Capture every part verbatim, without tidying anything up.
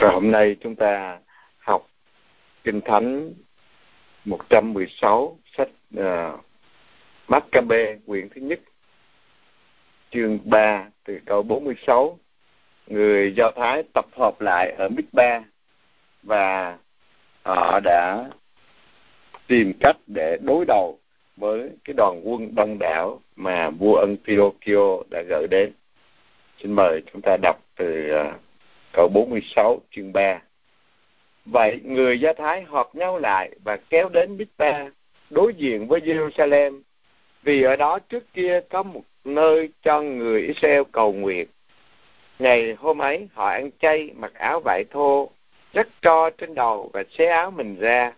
Và hôm nay chúng ta học Kinh Thánh một trăm mười sáu, sách uh, Mác-ca-bê, quyển thứ nhất, chương ba, từ câu bốn mươi sáu. Người Do Thái tập hợp lại ở Mít-ba và họ đã tìm cách để đối đầu với cái đoàn quân đông đảo mà vua Antiochio đã gửi đến. Xin mời chúng ta đọc từ uh, câu bốn mươi sáu, chương ba. Vậy người Do Thái họp nhau lại và kéo đến Mít-ba đối diện với Giê-ru-sa-lem, vì ở đó trước kia có một nơi cho người Israel cầu nguyện. Ngày hôm ấy họ ăn chay, mặc áo vải thô, rắc tro trên đầu và xé áo mình ra.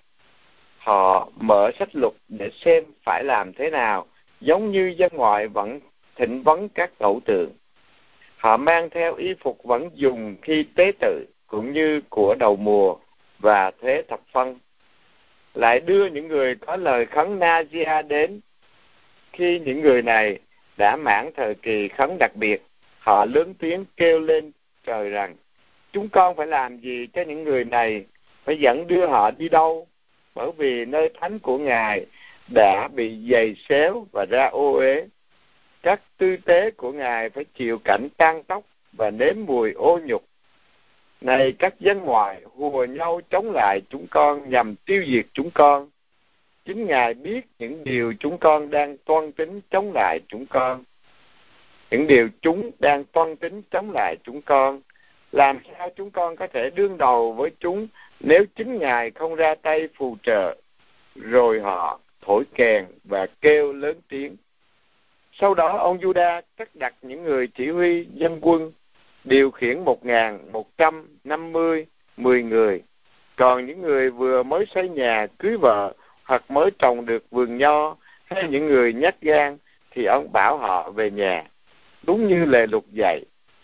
Họ mở sách luật để xem phải làm thế nào, giống như dân ngoại vẫn thỉnh vấn các cẩu tượng. Họ mang theo y phục vẫn dùng khi tế tự, cũng như của đầu mùa và thế thập phân. Lại đưa những người có lời khấn Na-di-a đến. Khi những người này đã mãn thời kỳ khấn đặc biệt, họ lớn tiếng kêu lên trời rằng: chúng con phải làm gì cho những người này, phải dẫn đưa họ đi đâu? Bởi vì nơi thánh của Ngài đã bị giày xéo và ra ô uế. Các tư tế của Ngài phải chịu cảnh tan tóc và nếm mùi ô nhục. Này các dân ngoại hùa nhau chống lại chúng con nhằm tiêu diệt chúng con. Chính Ngài biết những điều chúng con đang toan tính chống lại chúng con. Những điều chúng đang toan tính chống lại chúng con. Làm sao chúng con có thể đương đầu với chúng nếu chính Ngài không ra tay phù trợ? Rồi họ thổi kèn và kêu lớn tiếng. Sau đó ông Giu-đa cắt đặt những người chỉ huy dân quân, điều khiển một nghìn một trăm năm mươi, mười người. Còn những người vừa mới xây nhà, cưới vợ, hoặc mới trồng được vườn nho, hay những người nhát gan, thì ông bảo họ về nhà, đúng như lề luật dạy.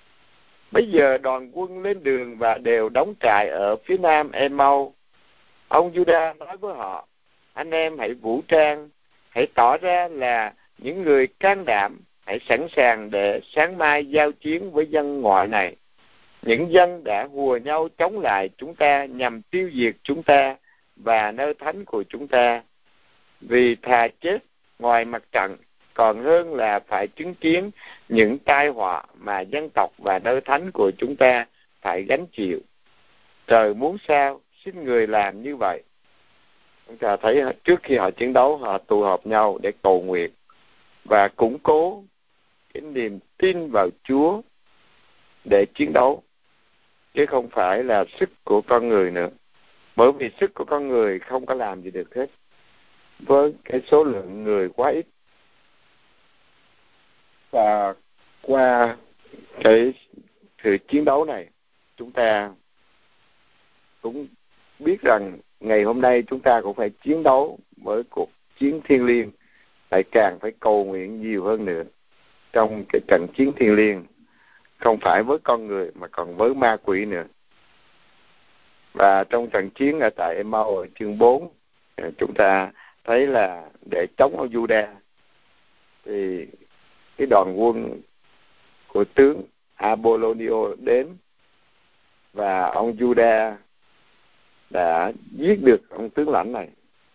Bây giờ đoàn quân lên đường và đều đóng trại ở phía nam Em-mau. Ông Giu-đa nói với họ: anh em hãy vũ trang, hãy tỏ ra là những người can đảm, hãy sẵn sàng để sáng mai giao chiến với dân ngoại này. Những dân đã hùa nhau chống lại chúng ta nhằm tiêu diệt chúng ta và nơi thánh của chúng ta. Vì thà chết ngoài mặt trận còn hơn là phải chứng kiến những tai họa mà dân tộc và nơi thánh của chúng ta phải gánh chịu. Trời muốn sao, xin người làm như vậy. Chúng ta thấy trước khi họ chiến đấu, họ tụ họp nhau để cầu nguyện và củng cố cái niềm tin vào Chúa để chiến đấu, chứ không phải là sức của con người nữa. Bởi vì sức của con người không có làm gì được hết với cái số lượng người quá ít. Và qua cái sự chiến đấu này, chúng ta cũng biết rằng ngày hôm nay chúng ta cũng phải chiến đấu với cuộc chiến thiêng liêng, lại càng phải cầu nguyện nhiều hơn nữa trong cái trận chiến thiêng liêng, không phải với con người mà còn với ma quỷ nữa. Và trong trận chiến ở tại Em-mau ở chương bốn, chúng ta thấy là để chống ông Giu-đa thì cái đoàn quân của tướng Apolonio đến, và ông Giu-đa đã giết được ông tướng lãnh này.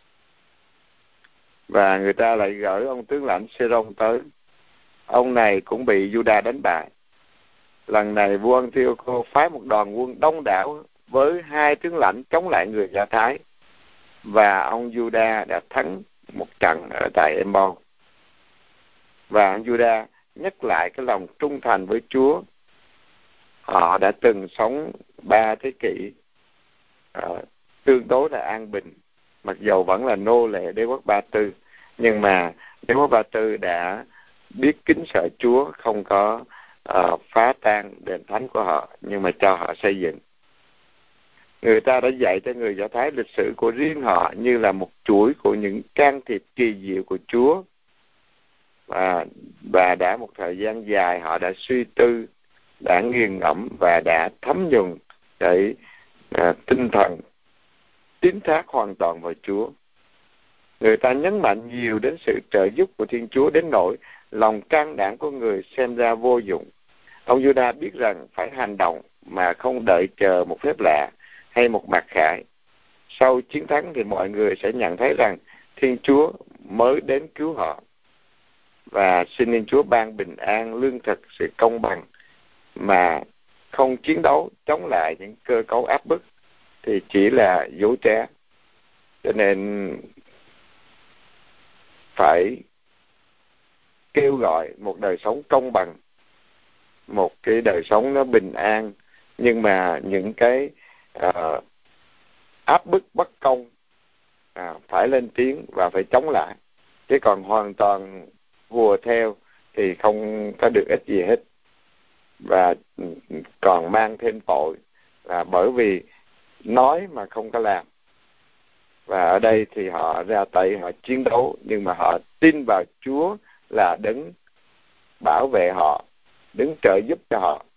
Và người ta lại gửi ông tướng lãnh Sê-rông tới. Ông này cũng bị Giu-đa đánh bại. Lần này vua Antiochio phái một đoàn quân đông đảo với hai tướng lãnh chống lại người Do Thái, và ông Giu-đa đã thắng một trận ở tại Em-mau. Và ông Giu-đa nhắc lại cái lòng trung thành với Chúa. Họ đã từng sống ba thế kỷ uh, tương đối là an bình, mặc dầu vẫn là nô lệ đế quốc Ba Tư, nhưng mà đế quốc Ba Tư đã biết kính sợ Chúa, không có uh, phá tan đền thánh của họ, nhưng mà cho họ xây dựng. Người ta đã dạy cho người Do Thái lịch sử của riêng họ như là một chuỗi của những can thiệp kỳ diệu của Chúa. Và, và đã một thời gian dài họ đã suy tư, đã nghiền ngẫm và đã thấm nhuần cái uh, tinh thần tín thác hoàn toàn vào Chúa. Người ta nhấn mạnh nhiều đến sự trợ giúp của Thiên Chúa đến nỗi lòng can đảm của người xem ra vô dụng. Ông Giu-đa biết rằng phải hành động mà không đợi chờ một phép lạ hay một mặc khải. Sau chiến thắng thì mọi người sẽ nhận thấy rằng Thiên Chúa mới đến cứu họ. Và xin Thiên Chúa ban bình an, lương thực, sự công bằng mà không chiến đấu chống lại những cơ cấu áp bức thì chỉ là dối trá. Cho nên phải kêu gọi một đời sống công bằng, một cái đời sống nó bình an, nhưng mà những cái uh, áp bức bất công à, phải lên tiếng và phải chống lại. Chứ còn hoàn toàn hùa theo thì không có được ích gì hết, và còn mang thêm tội là bởi vì nói mà không có làm. Và ở đây thì họ ra tay, họ chiến đấu, nhưng mà họ tin vào Chúa là đấng bảo vệ họ, đấng trợ giúp cho họ.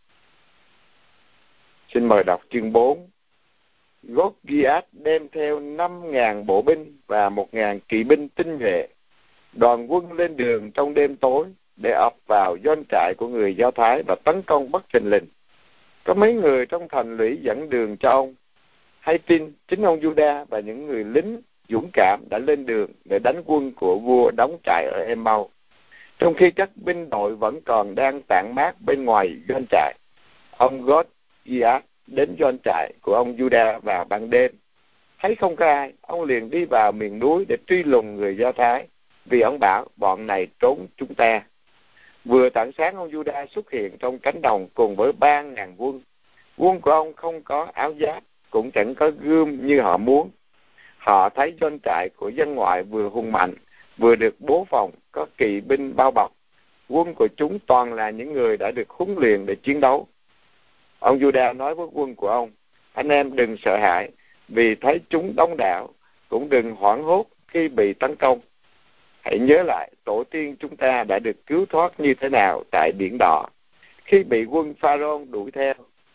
Xin mời đọc chương bốn. Gốt-gi-át đem theo năm ngàn bộ binh và một ngàn kỵ binh tinh nhuệ. Đoàn quân lên đường trong đêm tối để ập vào doanh trại của người Do Thái và tấn công bất thình lình. Có mấy người trong thành lũy dẫn đường cho ông. Hay tin chính ông Giuđa và những người lính dũng cảm đã lên đường để đánh quân của vua đóng trại ở Em-mau, trong khi các binh đội vẫn còn đang tản mát bên ngoài doanh trại. Ông Gốt-gi-át đến doanh trại của ông Giuđa vào ban đêm. Thấy không có ai, ông liền đi vào miền núi để truy lùng người Do Thái, vì ông bảo bọn này trốn chúng ta. Vừa tảng sáng, ông Giuđa xuất hiện trong cánh đồng cùng với ba ngàn quân. Quân của ông không có áo giáp, cũng chẳng có gươm như họ muốn. Họ thấy doanh trại của dân ngoại vừa hùng mạnh, vừa được bố phòng, có kỵ binh bao bọc. Quân của chúng toàn là những người đã được huấn luyện để chiến đấu. Ông Giuđa nói với quân của ông: anh em đừng sợ hãi, vì thấy chúng đông đảo, cũng đừng hoảng hốt khi bị tấn công. Hãy nhớ lại tổ tiên chúng ta đã được cứu thoát như thế nào tại Biển Đỏ, khi bị quân Pharaoh đuổi theo.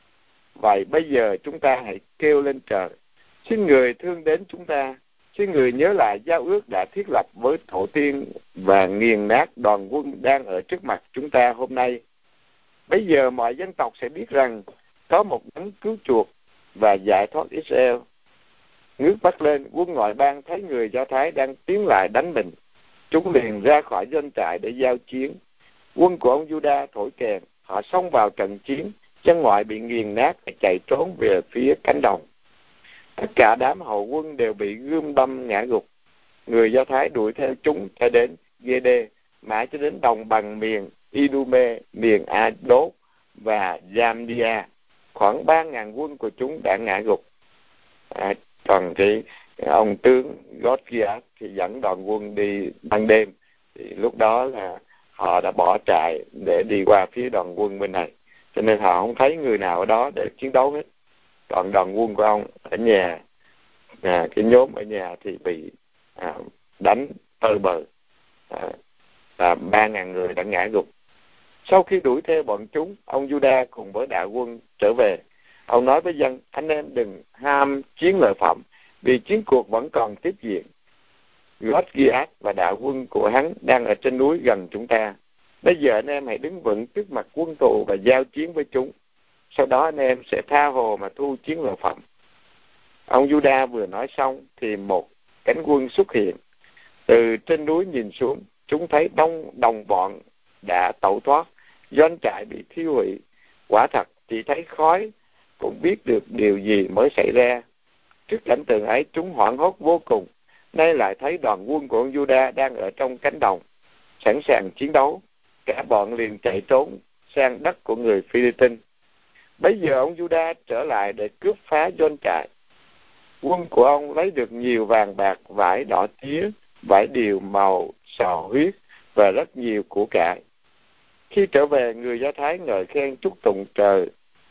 Vậy bây giờ chúng ta hãy kêu lên trời, xin người thương đến chúng ta, xin người nhớ lại giao ước đã thiết lập với tổ tiên và nghiền nát đoàn quân đang ở trước mặt chúng ta hôm nay. Bây giờ mọi dân tộc sẽ biết rằng có một đấng cứu chuộc và giải thoát Israel. Ngước mắt lên, quân ngoại bang thấy người Do Thái đang tiến lại đánh mình. Chúng liền ra khỏi doanh trại để giao chiến. Quân của ông Giuđa thổi kèn, họ xông vào trận chiến. Dân ngoại bị nghiền nát và chạy trốn về phía cánh đồng. Tất cả đám hậu quân đều bị gươm đâm ngã gục. Người Do Thái đuổi theo chúng cho đến Gê-đê, mãi cho đến đồng bằng miền Idume, miền A-đốt và Giam-đi-a. Khoảng ba ngàn quân của chúng đã ngã gục. À, còn cái ông tướng Gốt-gi-át thì dẫn đoàn quân đi ban đêm. Thì lúc đó là họ đã bỏ trại để đi qua phía đoàn quân bên này, cho nên họ không thấy người nào ở đó để chiến đấu hết. Còn đoàn quân của ông ở nhà, à, cái nhóm ở nhà thì bị à, đánh tơi bời, à, và ba ngàn người đã ngã gục. Sau khi đuổi theo bọn chúng, ông Giuđa cùng với đạo quân trở về. Ông nói với dân: anh em đừng ham chiến lợi phẩm, vì chiến cuộc vẫn còn tiếp diễn. Gốt-gi-át và đạo quân của hắn đang ở trên núi gần chúng ta. Bây giờ anh em hãy đứng vững trước mặt quân thù và giao chiến với chúng. Sau đó anh em sẽ tha hồ mà thu chiến lợi phẩm. Ông Giuđa vừa nói xong thì một cánh quân xuất hiện. Từ trên núi nhìn xuống, chúng thấy đông đồng bọn đã tẩu thoát, doanh trại bị thiêu hủy. Quả thật chỉ thấy khói cũng biết được điều gì mới xảy ra. Trước cảnh tượng ấy, chúng hoảng hốt vô cùng. Nay lại thấy đoàn quân của ông Giuđa đang ở trong cánh đồng, sẵn sàng chiến đấu. Cả bọn liền chạy trốn sang đất của người Phi-li-tinh. Bây giờ ông Giuđa trở lại để cướp phá doanh trại. Quân của ông lấy được nhiều vàng bạc, vải đỏ tía, vải điều màu sò huyết và rất nhiều của cải. Khi trở về, người Do Thái ngợi khen chúc tụng trời,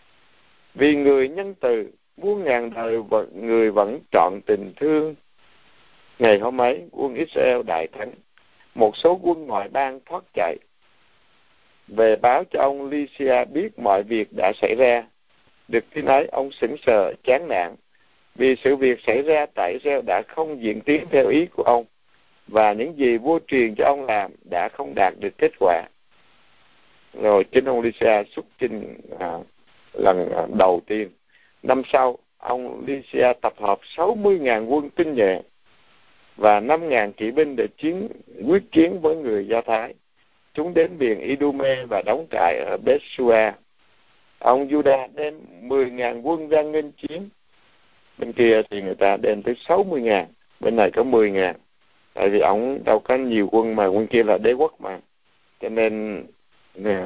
vì người nhân từ muôn ngàn đời người vẫn trọn tình thương. Ngày hôm ấy, quân Israel đại thắng. Một số quân ngoại bang thoát chạy về báo cho ông Lysia biết mọi việc đã xảy ra. Được tin ấy, ông sững sờ chán nản, vì sự việc xảy ra tại Israel đã không diễn tiến theo ý của ông, và những gì vua truyền cho ông làm đã không đạt được kết quả. Rồi chính ông Lysia xuất trình à, lần đầu tiên. Năm sau, ông Lysia tập hợp sáu mươi nghìn quân tinh nhuệ và năm nghìn kỵ binh để chiến quyết chiến với người Do Thái. Chúng đến biển Idume và đóng trại ở Bethsua. Ông Judah đem mười nghìn quân ra nghênh chiến. Bên kia thì người ta đem tới sáu mươi nghìn, bên này có mười nghìn. Tại vì ông đâu có nhiều quân mà, quân kia là đế quốc mà. Cho nên nè,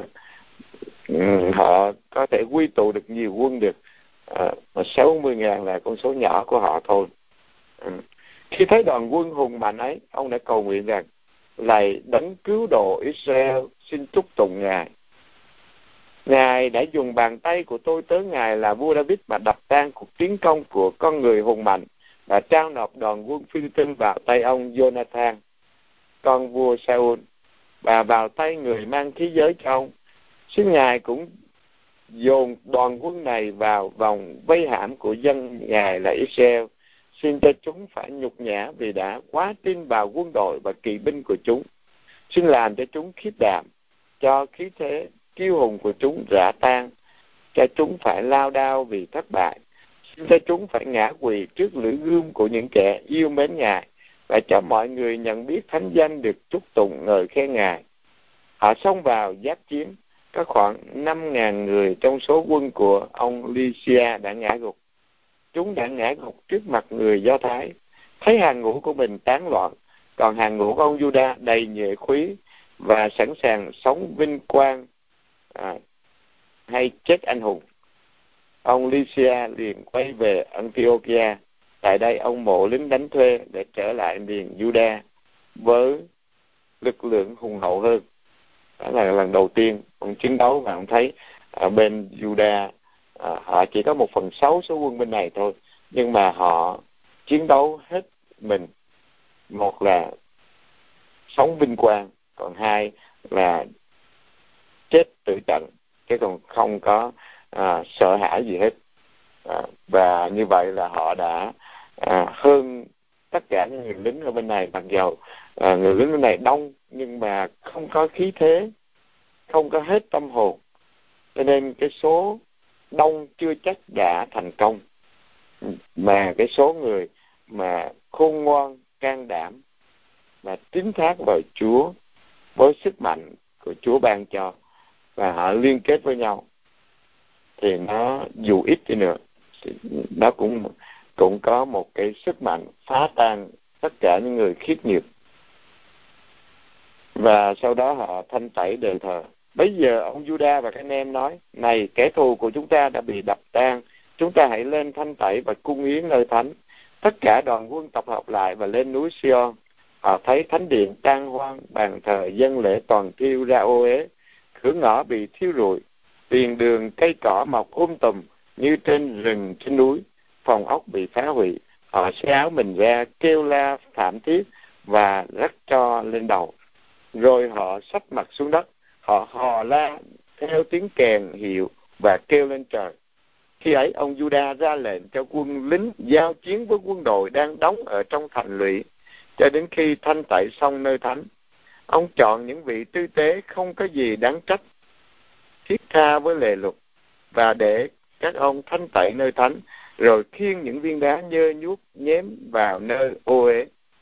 họ có thể quy tụ được nhiều quân được. À, mà sáu mươi nghìn là con số nhỏ của họ thôi. Ừ. Khi thấy đoàn quân hùng mạnh ấy, ông đã cầu nguyện rằng: lạy đấng cứu độ Israel, xin chúc tụng Ngài. Ngài đã dùng bàn tay của tôi tới Ngài là vua David mà đập tan cuộc tiến công của con người hùng mạnh và trao nộp đoàn quân Philippines vào tay ông Jonathan, con vua Saul, và vào tay người mang khí giới cho ông. Xin Ngài cũng dồn đoàn quân này vào vòng vây hãm của dân Ngài là Israel. Xin cho chúng phải nhục nhã vì đã quá tin vào quân đội và kỵ binh của chúng. Xin làm cho chúng khiếp đảm, cho khí thế kiêu hùng của chúng rã tan, cho chúng phải lao đao vì thất bại. Xin cho chúng phải ngã quỳ trước lưỡi gươm của những kẻ yêu mến Ngài, và cho mọi người nhận biết thánh danh được chúc tụng ngợi khen Ngài. Họ xông vào giáp chiến, có khoảng năm nghìn người trong số quân của ông Lysia đã ngã gục. Chúng đã ngã gục trước mặt người Do Thái, thấy hàng ngũ của mình tán loạn, còn hàng ngũ của ông Judah đầy nhuệ khí và sẵn sàng sống vinh quang à, hay chết anh hùng. Ông Lysia liền quay về Antiochia. Tại đây ông mộ lính đánh thuê để trở lại miền Judah với lực lượng hùng hậu hơn. Đó là lần đầu tiên ông chiến đấu, và ông thấy ở bên Judah à, họ chỉ có một phần sáu số quân bên này thôi, nhưng mà họ chiến đấu hết mình. Một là sống vinh quang, còn hai là chết tử trận, chứ còn không có à, sợ hãi gì hết. À, và như vậy là họ đã à, hơn tất cả những người lính ở bên này. Mặc dầu à, người lính bên này đông, nhưng mà không có khí thế, không có hết tâm hồn, cho nên cái số đông chưa chắc đã thành công, mà cái số người mà khôn ngoan, can đảm và tín thác vào Chúa với sức mạnh của Chúa ban cho, và họ liên kết với nhau, thì nó dù ít đi nữa nó cũng cũng có một cái sức mạnh phá tan tất cả những người khiếp nhược. Và sau đó họ thanh tẩy đền thờ. Bây giờ ông Judah và các anh em nói: này, kẻ thù của chúng ta đã bị đập tan, chúng ta hãy lên thanh tẩy và cung yến nơi thánh. Tất cả đoàn quân tập hợp lại và lên núi Sion. Họ thấy thánh điện tan hoang, bàn thờ dân lễ toàn thiêu ra ô uế, cửa ngõ bị thiêu rụi, tiền đường cây cỏ mọc um tùm như trên rừng trên núi, phòng ốc bị phá hủy. Họ xé áo mình ra, kêu la thảm thiết và rắc tro lên đầu. Rồi họ sắp mặt xuống đất, họ hò la theo tiếng kèn hiệu và kêu lên trời. Khi ấy ông Judah ra lệnh cho quân lính giao chiến với quân đội đang đóng ở trong thành lũy, cho đến khi thanh tẩy xong nơi thánh. Ông chọn những vị tư tế không có gì đáng trách, thiết tha với lề luật, và để các ông thanh tẩy nơi thánh, rồi khiêng những viên đá nhơ nhuốc nhém vào nơi ô uế.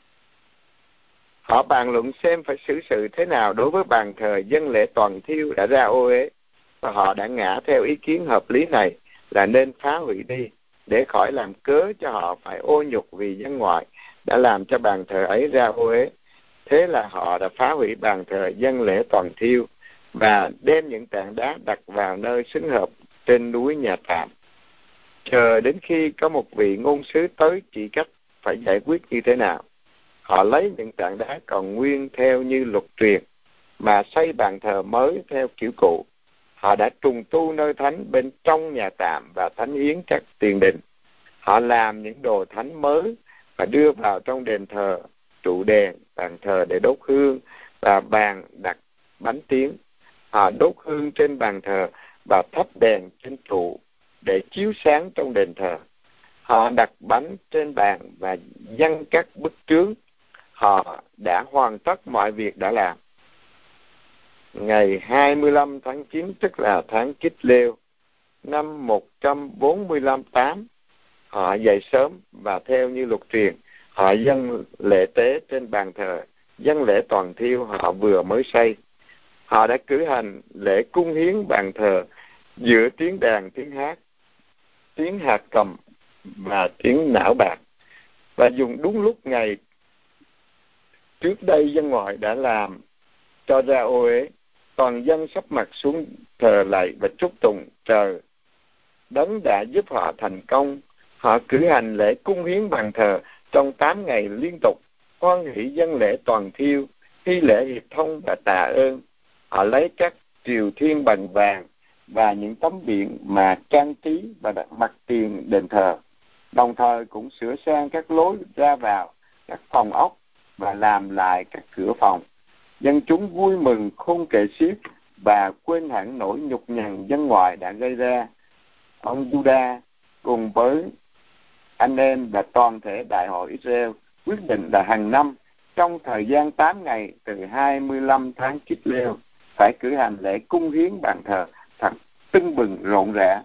Họ bàn luận xem phải xử sự thế nào đối với bàn thờ dân lễ toàn thiêu đã ra ô uế, và họ đã ngã theo ý kiến hợp lý này là nên phá hủy đi, để khỏi làm cớ cho họ phải ô nhục vì dân ngoại đã làm cho bàn thờ ấy ra ô uế. Thế là họ đã phá hủy bàn thờ dân lễ toàn thiêu và đem những tảng đá đặt vào nơi xứng hợp trên núi nhà tạm, chờ đến khi có một vị ngôn sứ tới chỉ cách phải giải quyết như thế nào. Họ lấy những tảng đá còn nguyên theo như luật truyền mà xây bàn thờ mới theo kiểu cũ. Họ đã trùng tu nơi thánh bên trong nhà tạm và thánh yến các tiền đình. Họ làm những đồ thánh mới và đưa vào trong đền thờ, trụ đèn, bàn thờ để đốt hương và bàn đặt bánh tiếng. Họ đốt hương trên bàn thờ và thắp đèn trên trụ để chiếu sáng trong đền thờ. Họ đặt bánh trên bàn và dâng các bức trướng. Họ đã hoàn tất mọi việc đã làm. Ngày hai mươi lăm tháng chín, tức là tháng Kít Lêu, năm một trăm bốn mươi lăm tám, họ dậy sớm và theo như luật truyền, họ dâng lễ tế trên bàn thờ, dâng lễ toàn thiêu họ vừa mới xây. Họ đã cử hành lễ cung hiến bàn thờ giữa tiếng đàn, tiếng hát, tiếng hạt cầm và tiếng não bạc, và dùng đúng lúc ngày trước đây dân ngoại đã làm cho ra ô uế. Toàn dân sắp mặt xuống thờ lạy và chúc tụng trời đấng đã giúp họ thành công. Họ cử hành lễ cung hiến bàn thờ trong tám ngày liên tục, hoan hỷ dâng lễ toàn thiêu, thi lễ hiệp thông và tạ ơn. Họ lấy các triều thiên bằng vàng và những tấm biển mà trang trí và đặt mặt tiền đền thờ, đồng thời cũng sửa sang các lối ra vào các phòng ốc và làm lại các cửa phòng. Dân chúng vui mừng không kể xiết và quên hẳn nỗi nhục nhằn dân ngoại đã gây ra. Ông Judah cùng với anh em và toàn thể đại hội Israel quyết định là hàng năm trong thời gian tám ngày từ hai mươi lăm tháng Kislev phải cử hành lễ cung hiến bàn thờ thật tưng bừng rộn rã.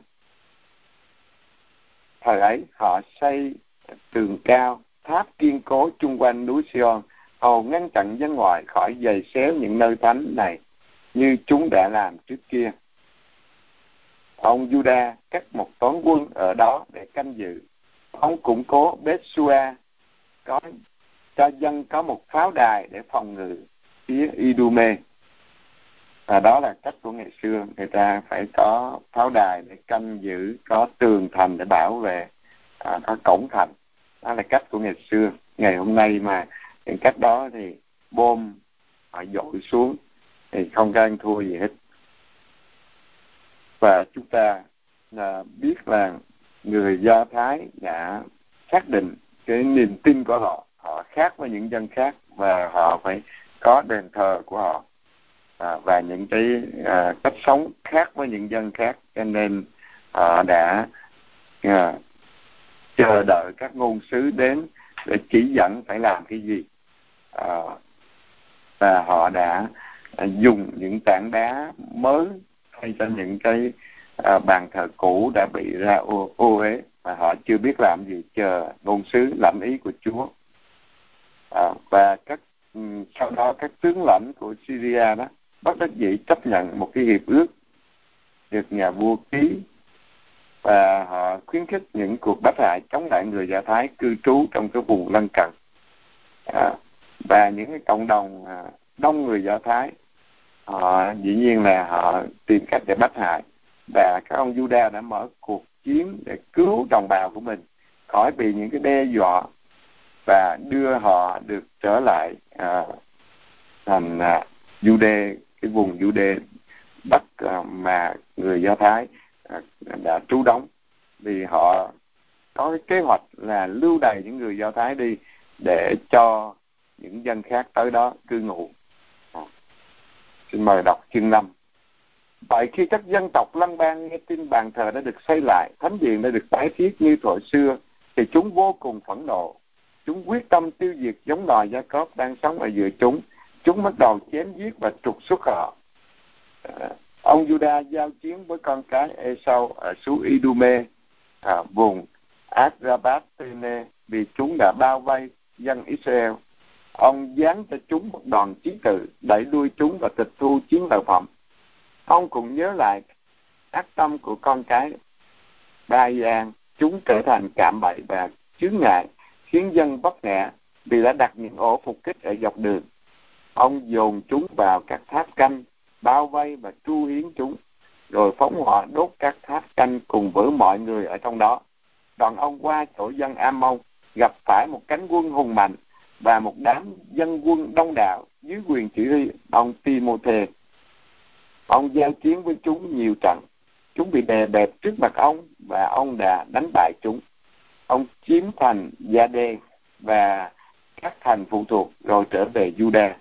Thời ấy họ xây tường cao, tháp kiên cố chung quanh núi Sion, hầu ngăn chặn dân ngoại khỏi giày xéo những nơi thánh này như chúng đã làm trước kia. Ông Judah cắt một toán quân ở đó để canh giữ. Ông củng cố Beth-sua, có cho dân có một pháo đài để phòng ngự phía Idume. Và đó là cách của ngày xưa, người ta phải có pháo đài để canh giữ, có tường thành để bảo vệ, à, có cổng thành. Đó là cách của ngày xưa. Ngày hôm nay mà những cách đó thì bom họ dội xuống thì không có ăn thua gì hết. Và chúng ta là biết là người Do Thái đã xác định cái niềm tin của họ, họ khác với những dân khác và họ phải có đền thờ của họ, à, và những cái à, cách sống khác với những dân khác, cho nên họ đã à, chờ đợi các ngôn sứ đến để chỉ dẫn phải làm cái gì, à, và họ đã à, dùng những tảng đá mới thay cho những cái à, bàn thờ cũ đã bị ra ô, ô uế mà họ chưa biết làm gì, chờ ngôn sứ lãnh ý của Chúa. À, và các um, sau đó các tướng lãnh của Syria đó bất đắc dĩ chấp nhận một cái hiệp ước được nhà vua ký, và họ khuyến khích những cuộc bắt hại chống lại người Do Thái cư trú trong cái vùng lân cận, à, và những cái cộng đồng à, đông người Do Thái họ dĩ nhiên là họ tìm cách để bắt hại, và các ông Judah đã mở cuộc chiến để cứu đồng bào của mình khỏi bị những cái đe dọa và đưa họ được trở lại à, thành à, Jude, cái vùng Jude Bắc à, mà người Do Thái à, đã trú đóng, vì họ có cái kế hoạch là lưu đày những người Do Thái đi để cho những dân khác tới đó cư ngụ. À, xin mời đọc chương năm. Vậy khi các dân tộc lân bang nghe tin bàn thờ đã được xây lại, thánh điện đã được tái thiết như thuở xưa, thì chúng vô cùng phẫn nộ. Chúng quyết tâm tiêu diệt giống loài Gia-cốp đang sống ở giữa chúng. Chúng bắt đầu chém giết và trục xuất họ. À, ông Judah giao chiến với con cái Esau ở xứ Idume, à, vùng Adrabat-tene, vì chúng đã bao vây dân Israel. Ông giáng cho chúng một đòn chí cự, đẩy đuôi chúng và tịch thu chiến lợi phẩm. Ông cũng nhớ lại ác tâm của con cái Ba-i-an, chúng trở thành cạm bẫy và chướng ngại, khiến dân vấp ngã vì đã đặt những ổ phục kích ở dọc đường. Ông dồn chúng vào các tháp canh, bao vây và tru hiến chúng, rồi phóng hỏa đốt các tháp canh cùng với mọi người ở trong đó. Đoàn ông qua chỗ dân Am-mông, gặp phải một cánh quân hùng mạnh và một đám dân quân đông đảo dưới quyền chỉ huy ông Timôthê. Ông giao chiến với chúng nhiều trận. Chúng bị đè bẹp trước mặt ông và ông đã đánh bại chúng. Ông chiếm thành Gia-đê và các thành phụ thuộc rồi trở về Juda.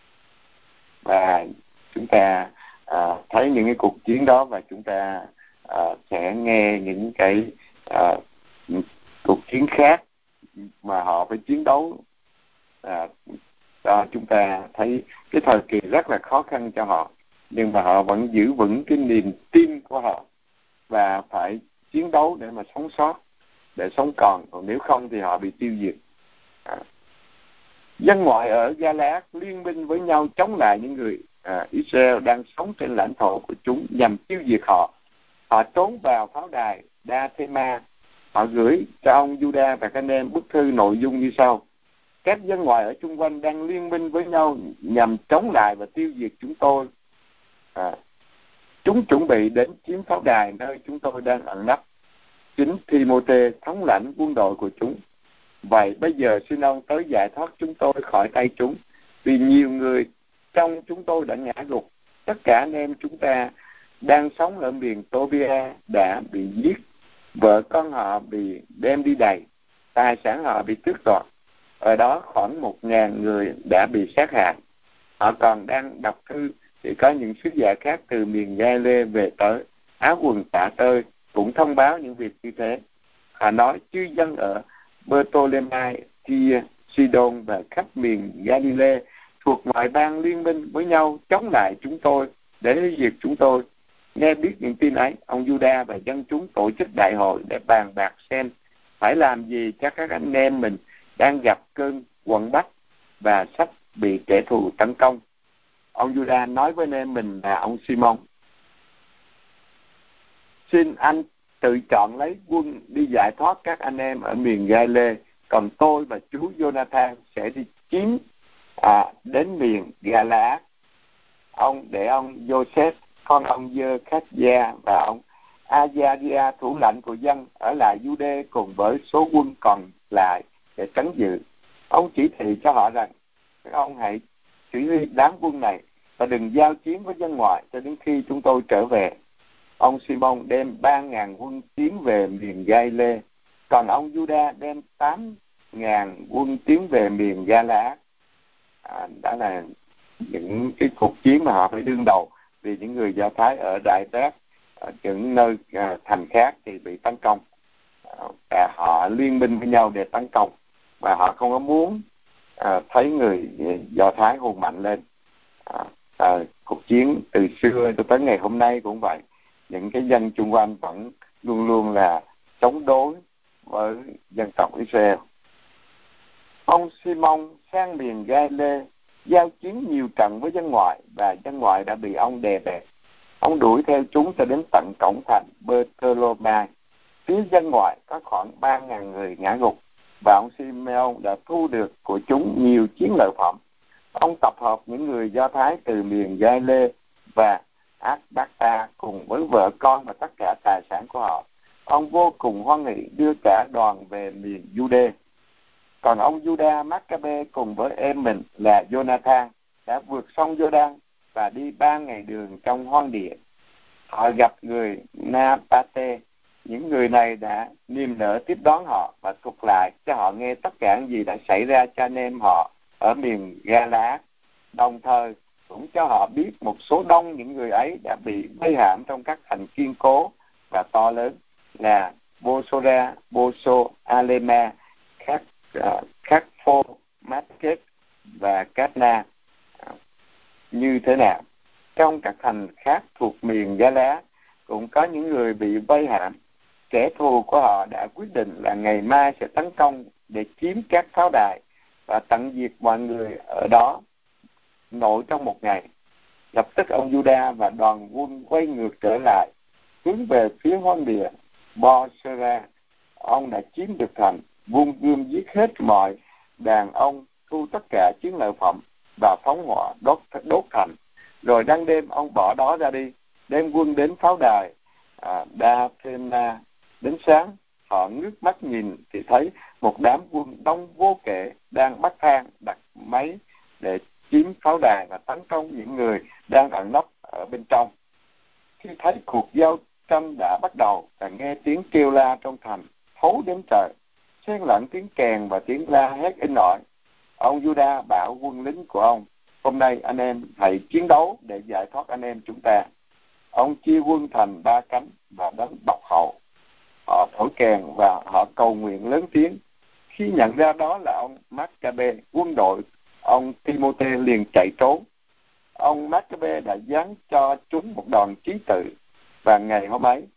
Và chúng ta à, thấy những cái cuộc chiến đó, và chúng ta à, sẽ nghe những cái à, cuộc chiến khác mà họ phải chiến đấu. À, đó, chúng ta thấy cái thời kỳ rất là khó khăn cho họ, nhưng mà họ vẫn giữ vững cái niềm tin của họ và phải chiến đấu để mà sống sót, để sống còn, còn nếu không thì họ bị tiêu diệt. À. Dân ngoại ở Ga-la-át liên minh với nhau chống lại những người à, Israel đang sống trên lãnh thổ của chúng nhằm tiêu diệt họ. Họ trốn vào pháo đài Đa-thê-ma. Họ gửi cho ông Judah và các em bức thư nội dung như sau: các dân ngoại ở chung quanh đang liên minh với nhau nhằm chống lại và tiêu diệt chúng tôi. À, chúng chuẩn bị đến chiếm pháo đài nơi chúng tôi đang ẩn nấp. Chính Thi-mô-thê thống lãnh quân đội của chúng. Vậy bây giờ xin ông tới giải thoát chúng tôi khỏi tay chúng, vì nhiều người trong chúng tôi đã ngã gục. Tất cả anh em chúng ta đang sống ở miền Tô-bi-a đã bị giết, vợ con họ bị đem đi đày, tài sản họ bị tước đoạt. Ở đó khoảng một ngàn người đã bị sát hại. Họ còn đang đọc thư thì có những sứ giả khác từ miền Gai-lê về tới. Áo quần tả tơi cũng thông báo những việc như thế. Họ nói chư dân ở Bơ-tô-lê-mai, Tia, Sidon và khắp miền Ga-li-lê thuộc ngoại bang liên minh với nhau chống lại chúng tôi để hủy diệt chúng tôi. Nghe biết những tin ấy, ông Judah và dân chúng tổ chức đại hội để bàn bạc xem phải làm gì cho các anh em mình đang gặp cơn quặn bách và sắp bị kẻ thù tấn công. Ông Judah nói với anh em mình là ông Simon: xin anh tự chọn lấy quân đi giải thoát các anh em ở miền Gai-lê, còn tôi và chú Jonathan sẽ đi chiếm à, đến miền Ga-la-át. Ông để ông Joseph, con ông Dơ-khát-gia và ông A-gia-ria, thủ lãnh của dân, ở lại Giu-đê cùng với số quân còn lại để trấn giữ. Ông chỉ thị cho họ rằng các ông hãy chỉ huy đám quân này và đừng giao chiến với dân ngoại cho đến khi chúng tôi trở về. Ông Simon đem ba ngàn quân tiến về miền Gai-lê, còn ông Judah đem tám ngàn quân tiến về miền Ga-la-át. À, đó là những cái cuộc chiến mà họ phải đương đầu, vì những người Do Thái ở Đại Tát, ở những nơi à, thành khác thì bị tấn công. À, họ liên minh với nhau để tấn công, và họ không có muốn à, thấy người Do Thái hùng mạnh lên. À, à, cuộc chiến từ xưa cho tới ngày hôm nay cũng vậy. Những cái dân chung quanh vẫn luôn luôn là chống đối với dân tộc Israel. Ông Simon sang miền Gai-lê, giao chiến nhiều trận với dân ngoại, và dân ngoại đã bị ông đè bẹp. Ông đuổi theo chúng cho đến tận cổng thành Bơ-tơ-lô-mai. Phía dân ngoại có khoảng ba ngàn người ngã gục, và ông Simeon đã thu được của chúng nhiều chiến lợi phẩm. Ông tập hợp những người Do Thái từ miền Gai-lê và Ác-bác-ta cùng với vợ con và tất cả tài sản của họ. Ông vô cùng hoan hỷ đưa cả đoàn về miền Giu-đê. Còn ông Judah Mác-ca-bê cùng với em mình là Jonathan đã vượt sông Giô-đan và đi ba ngày đường trong hoang địa. Họ gặp người Na-pa-tê. Những người này đã niềm nở tiếp đón họ và thuật lại cho họ nghe tất cả những gì đã xảy ra cho anh em họ ở miền Ga-la-át. Đồng thời cũng cho họ biết một số đông những người ấy đã bị vây hãm trong các thành kiên cố và to lớn là Bô-sô-ra, Bô-sô, A-lê-ma, Khắc, uh, Khắc Phô, Mát-kết và Cát-na uh, như thế nào. Trong các thành khác thuộc miền Ga-la cũng có những người bị vây hãm. Kẻ thù của họ đã quyết định là ngày mai sẽ tấn công để chiếm các pháo đài và tận diệt mọi người ở đó nội trong một ngày. Lập tức ông Judah và đoàn quân quay ngược trở lại hướng về phía hoang địa Bô-sơ-ra. Ông đã chiếm được thành, vung gươm giết hết mọi đàn ông, thu tất cả chiến lợi phẩm và phóng hỏa đốt đốt thành. Rồi đang đêm ông bỏ đó ra đi, đem quân đến pháo đài à, Đa-phê-na. Đến sáng họ ngước mắt nhìn thì thấy một đám quân đông vô kể đang bắt thang đặt máy để chiếm pháo đài và tấn công những người đang ẩn nấp ở bên trong. Khi thấy cuộc giao tranh đã bắt đầu và nghe tiếng kêu la trong thành thấu đến trời, xen lẫn tiếng kèn và tiếng la hét inh ỏi, ông Judah bảo quân lính của ông: hôm nay anh em hãy chiến đấu để giải thoát anh em chúng ta. Ông chia quân thành ba cánh và đánh bọc hậu. Họ thổi kèn và họ cầu nguyện lớn tiếng. Khi nhận ra đó là ông Mác-ca-bê, quân đội ông Ti-mô-thê liền chạy trốn. Ông Mác-ca-bê đã giáng cho chúng một đòn chí tử, và ngày hôm ấy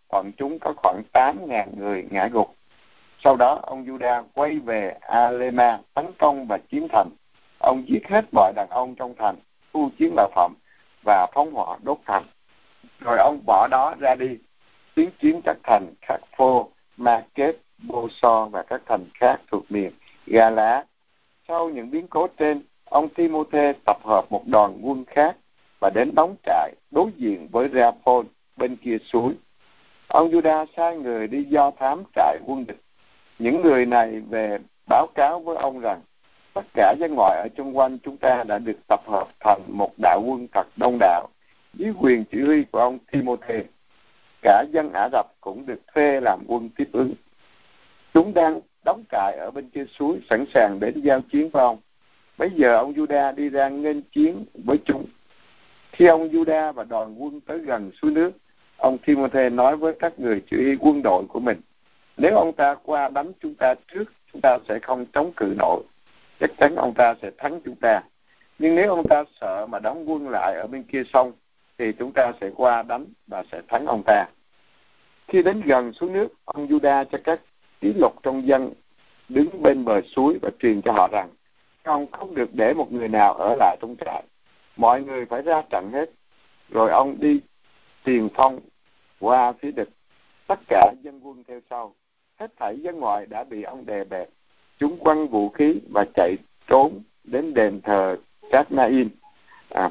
bọn chúng có khoảng tám ngàn người ngã gục. Sau đó ông Juda quay về Alema tấn công và chiếm thành. Ông giết hết mọi đàn ông trong thành, thu chiến lợi phẩm và phóng hỏa đốt thành. Rồi ông bỏ đó ra đi, tiến chiếm các thành Khắc Phô, Ma Kết, Bô So và các thành khác thuộc miền Ga-lá. Sau những biến cố trên, ông Timôthê tập hợp một đoàn quân khác và đến đóng trại đối diện với Ra-phôn bên kia suối. Ông Juda sai người đi do thám trại quân địch. Những người này về báo cáo với ông rằng tất cả dân ngoại ở chung quanh chúng ta đã được tập hợp thành một đạo quân thật đông đảo dưới quyền chỉ huy của ông Timôthê. Cả dân Ả Rập cũng được thuê làm quân tiếp ứng. Chúng đang đóng trại ở bên kia suối, sẵn sàng đến giao chiến với ông. Bây giờ ông Juda đi ra nghênh chiến với chúng. Khi ông Juda và đoàn quân tới gần suối nước, ông Timôthê nói với các người chỉ huy quân đội của mình: nếu ông ta qua đánh chúng ta trước, chúng ta sẽ không chống cự nổi. Chắc chắn ông ta sẽ thắng chúng ta. Nhưng nếu ông ta sợ mà đóng quân lại ở bên kia sông, thì chúng ta sẽ qua đánh và sẽ thắng ông ta. Khi đến gần suối nước, ông Juda cho các ký lục trong dân đứng bên bờ suối và truyền cho họ rằng ông không được để một người nào ở lại trong trại. Mọi người phải ra trận hết. Rồi ông đi tiền phong qua phía địch. Tất cả dân quân theo sau. Hết thảy dân ngoại đã bị ông đè bẹp. Chúng quăng vũ khí và chạy trốn đến đền thờ Cát-na-in. À.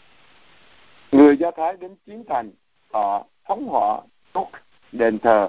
Người Do Thái đến chiến thành, họ phóng hỏa đốt đền thờ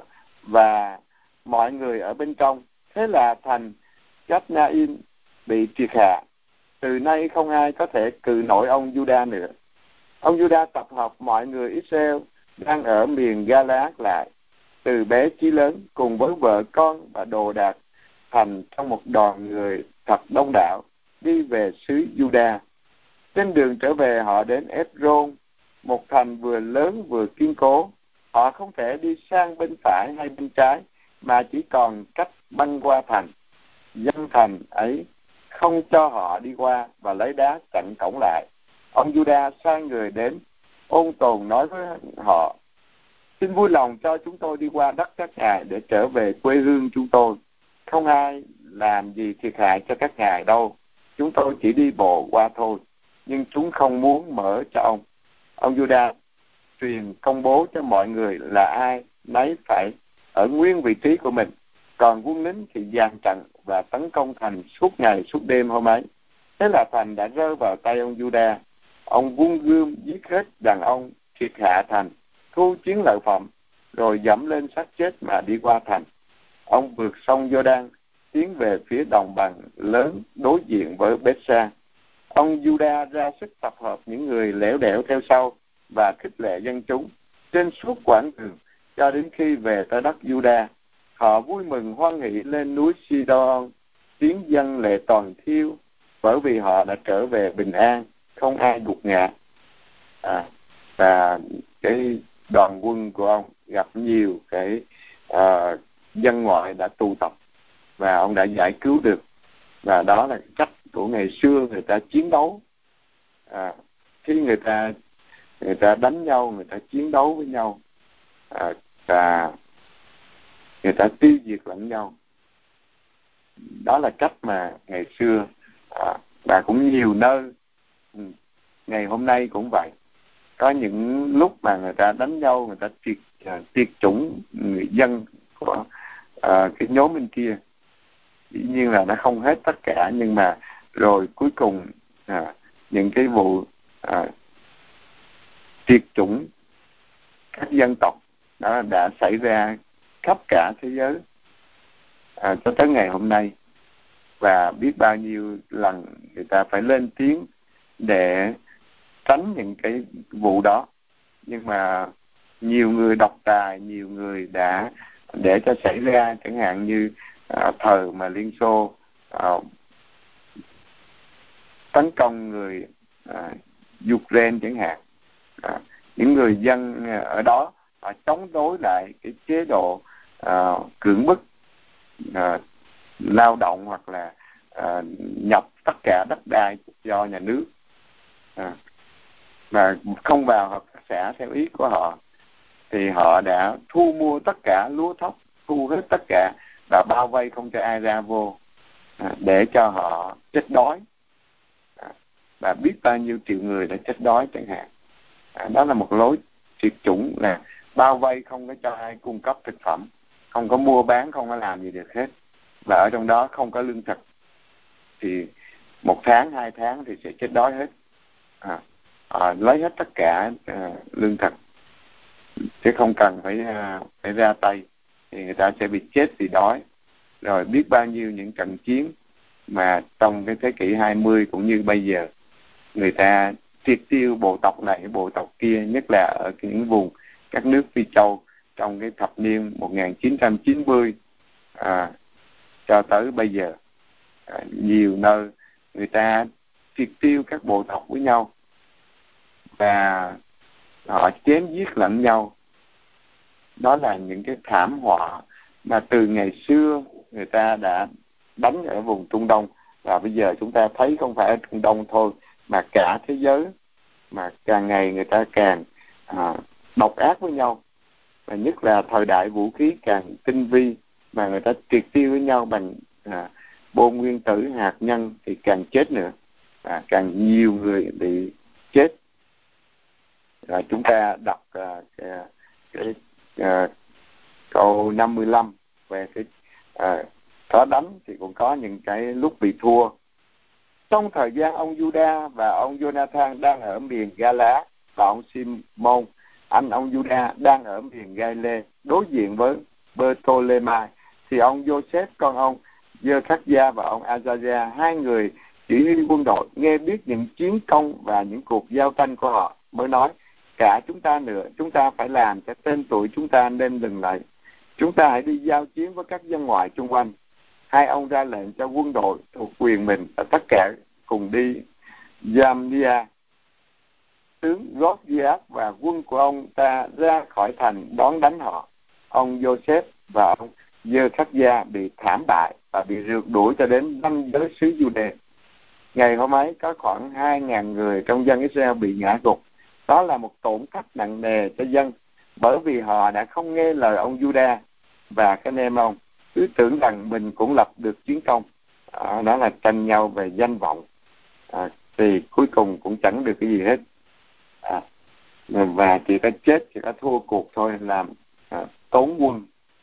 và mọi người ở bên trong. Thế là thành Cát-na-in bị triệt hạ. Từ nay không ai có thể cự nổi ông Juda nữa. Ông Juda tập hợp mọi người Israel đang ở miền Ga-la lại, từ bé chí lớn, cùng với vợ con và đồ đạc, thành trong một đoàn người thật đông đảo, đi về xứ Juda. Trên đường trở về, họ đến Ép-rôn, một thành vừa lớn vừa kiên cố. Họ không thể đi sang bên phải hay bên trái, mà chỉ còn cách băng qua thành. Dân thành ấy không cho họ đi qua và lấy đá chặn cổng lại. Ông Juda sai người đến ôn tồn nói với họ: xin vui lòng cho chúng tôi đi qua đất các ngài để trở về quê hương chúng tôi. Không ai làm gì thiệt hại cho các ngài đâu. Chúng tôi chỉ đi bộ qua thôi. Nhưng chúng không muốn mở cho ông. Ông Juda truyền công bố cho mọi người là ai nấy phải ở nguyên vị trí của mình. Còn quân lính thì dàn trận và tấn công thành suốt ngày suốt đêm hôm ấy. Thế là thành đã rơi vào tay ông Juda. Ông vung gươm giết hết đàn ông, triệt hạ thành, thu chiến lợi phẩm, rồi dẫm lên xác chết mà đi qua thành. Ông vượt sông Giô-đan, tiến về phía đồng bằng lớn đối diện với Bết-sa. Ông Juda ra sức tập hợp những người lẻo đẻo theo sau và khích lệ dân chúng trên suốt quãng đường cho đến khi về tới đất Juda. Họ vui mừng hoan hỷ lên núi Sidon, tiếng dân lệ toàn thiêu, bởi vì họ đã trở về bình an, không ai gục ngã. À, và cái đoàn quân của ông gặp nhiều cái uh, dân ngoại đã tụ tập và ông đã giải cứu được. Và đó là cách của ngày xưa người ta chiến đấu. À, khi người ta người ta đánh nhau, người ta chiến đấu với nhau, à, và người ta tiêu diệt lẫn nhau. Đó là cách mà ngày xưa, à, và cũng nhiều nơi ngày hôm nay cũng vậy. Có những lúc mà người ta đánh nhau, người ta tiệt uh, tiệt chủng người dân của uh, cái nhóm bên kia. Dĩ nhiên là nó không hết tất cả, nhưng mà rồi cuối cùng uh, những cái vụ uh, tiệt chủng các dân tộc đó đã xảy ra khắp cả thế giới uh, cho tới ngày hôm nay. Và biết bao nhiêu lần người ta phải lên tiếng để tránh những cái vụ đó. Nhưng mà nhiều người độc tài, nhiều người đã để cho xảy ra, chẳng hạn như à, thời mà Liên Xô à, tấn công người à, Ukraine chẳng hạn. À, những người dân ở đó họ chống đối lại cái chế độ à, cưỡng bức à, lao động hoặc là à, nhập tất cả đất đai do nhà nước, à, mà không vào hợp tác xã theo ý của họ. thì họ đã thu mua tất cả lúa thóc, thu hết tất cả và bao vây không cho ai ra vô, à, để cho họ chết đói. À, và biết bao nhiêu triệu người đã chết đói chẳng hạn. À, đó là một lối tuyệt chủng, là bao vây không có cho ai cung cấp thực phẩm, không có mua bán, không có làm gì được hết, và ở trong đó không có lương thực, thì một tháng hai tháng thì sẽ chết đói hết. À, à, lấy hết tất cả à, lương thực, chứ không cần phải à, phải ra tay, thì người ta sẽ bị chết vì đói. Rồi biết bao nhiêu những trận chiến mà trong cái thế kỷ hai mươi cũng như bây giờ, người ta triệt tiêu bộ tộc này bộ tộc kia, nhất là ở những vùng các nước Phi Châu trong cái thập niên một nghìn chín trăm chín mươi à, cho tới bây giờ. À, nhiều nơi người ta triệt tiêu các bộ tộc với nhau và họ chém giết lẫn nhau. Đó là những cái thảm họa mà từ ngày xưa người ta đã đánh ở vùng Trung Đông, và bây giờ chúng ta thấy không phải ở Trung Đông thôi mà cả thế giới, mà càng ngày người ta càng à, độc ác với nhau, và nhất là thời đại vũ khí càng tinh vi, mà người ta triệt tiêu với nhau bằng à, bom nguyên tử, hạt nhân, thì càng chết nữa, và càng nhiều người bị chết. À, chúng ta đọc à, cái, cái à, câu năm mươi lăm về cái à, có đánh thì cũng có những cái lúc bị thua. Trong thời gian ông Juda và ông Jonathan đang ở miền Gala, và ông Simon anh ông Juda đang ở miền Gai-lê đối diện với Bê-tô-lê-mai, thì ông Joseph con ông Giơ-khắc-gia và ông A-za-gia, hai người chỉ huy quân đội, nghe biết những chiến công và những cuộc giao tranh của họ, mới nói: cả chúng ta nữa, chúng ta phải làm cho tên tuổi chúng ta nên lừng lẫy. Chúng ta hãy đi giao chiến với các dân ngoại chung quanh. Hai ông ra lệnh cho quân đội thuộc quyền mình và tất cả cùng đi. Giam-nia, tướng Gót-giáp và quân của ông ta ra khỏi thành đón đánh họ. Ông Joseph và ông Giơ-khắc-gia bị thảm bại và bị rượt đuổi cho đến ranh giới xứ Giu-đê. Ngày hôm ấy có khoảng hai ngàn người trong dân Israel bị ngã gục. Đó là một tổn thất nặng nề cho dân, bởi vì họ đã không nghe lời ông Juda và các anh em ông, cứ tưởng rằng mình cũng lập được chiến công. À, đó là tranh nhau về danh vọng, à, thì cuối cùng cũng chẳng được cái gì hết. À, và chỉ có chết, chỉ có thua cuộc thôi, làm à, tốn quân.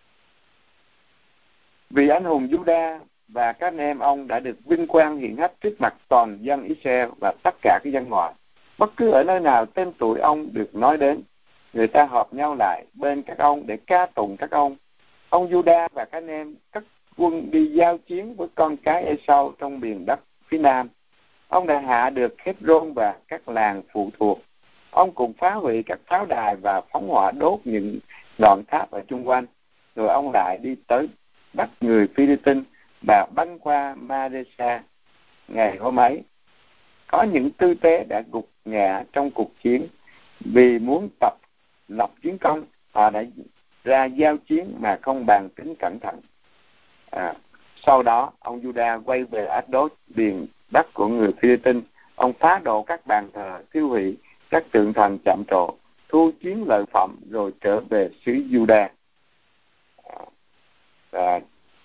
Vì anh hùng Juda và các anh em ông đã được vinh quang hiện hách trước mặt toàn dân Israel và tất cả các dân ngoại. Bất cứ ở nơi nào tên tuổi ông được nói đến, người ta họp nhau lại bên các ông để ca tụng các ông. Ông Juda và các anh em cất quân đi giao chiến với con cái Ê-sau trong miền đất phía nam. Ông đã hạ được Hebron và các làng phụ thuộc. Ông cũng phá hủy các pháo đài và phóng hỏa đốt những đoạn tháp ở chung quanh. Rồi ông lại đi tới bắt người Phi-li-tinh và băng qua Ma-đê-sa. Ngày hôm ấy, có những tư tế đã gục ngã trong cuộc chiến. Vì muốn tập lập chiến công, họ đã ra giao chiến mà không bàn tính cẩn thận. À, sau đó, ông Juda quay về Át-đốt, miền đất của người Phi-li-tinh. Ông phá đổ các bàn thờ, tiêu hủy các tượng thần chạm trổ, thu chiến lợi phẩm, rồi trở về xứ Juda. À,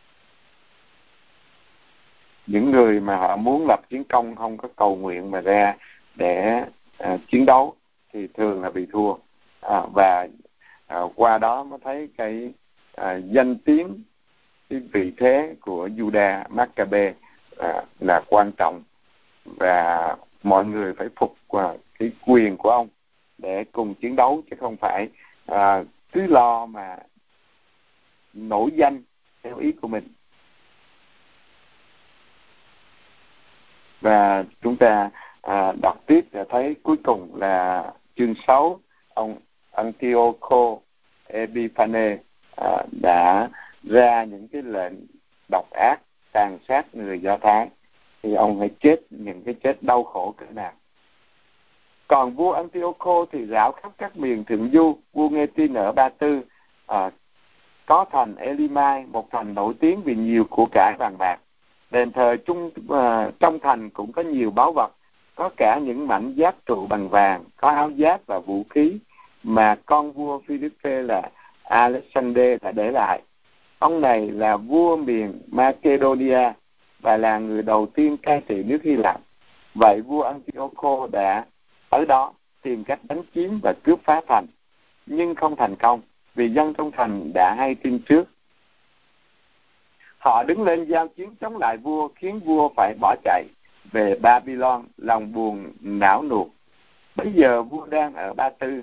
những người mà họ muốn lập chiến công, không có cầu nguyện mà ra để à, chiến đấu, thì thường là bị thua. À, và à, qua đó mới thấy cái à, danh tiếng, cái vị thế của Juda Maccabe à, là quan trọng, và mọi người phải phục vào cái quyền của ông để cùng chiến đấu, chứ không phải à, cứ lo mà nổi danh theo ý của mình. Và chúng ta à, đọc tiếp để thấy cuối cùng là chương sáu, ông Antioco Epiphanes à, đã ra những cái lệnh độc ác tàn sát người Do Thái, thì ông phải chết những cái chết đau khổ cỡ nào. Còn vua Antioco thì rảo khắp các miền thượng du. Vua nghe tin ở Ba Tư à, có thành Elimai, một thành nổi tiếng vì nhiều của cải vàng bạc. Đền thờ chung uh, trong thành cũng có nhiều báu vật, có cả những mảnh giáp trụ bằng vàng, có áo giáp và vũ khí, mà con vua Philippe là Alexander đã để lại. Ông này là vua miền Macedonia và là người đầu tiên cai trị nước Hy Lạp. Vậy vua Antioco đã ở đó tìm cách đánh chiếm và cướp phá thành, nhưng không thành công vì dân trong thành đã hay tin trước. Họ đứng lên giao chiến chống lại vua, khiến vua phải bỏ chạy về Babylon, lòng buồn não nuột. Bây giờ vua đang ở Ba Tư.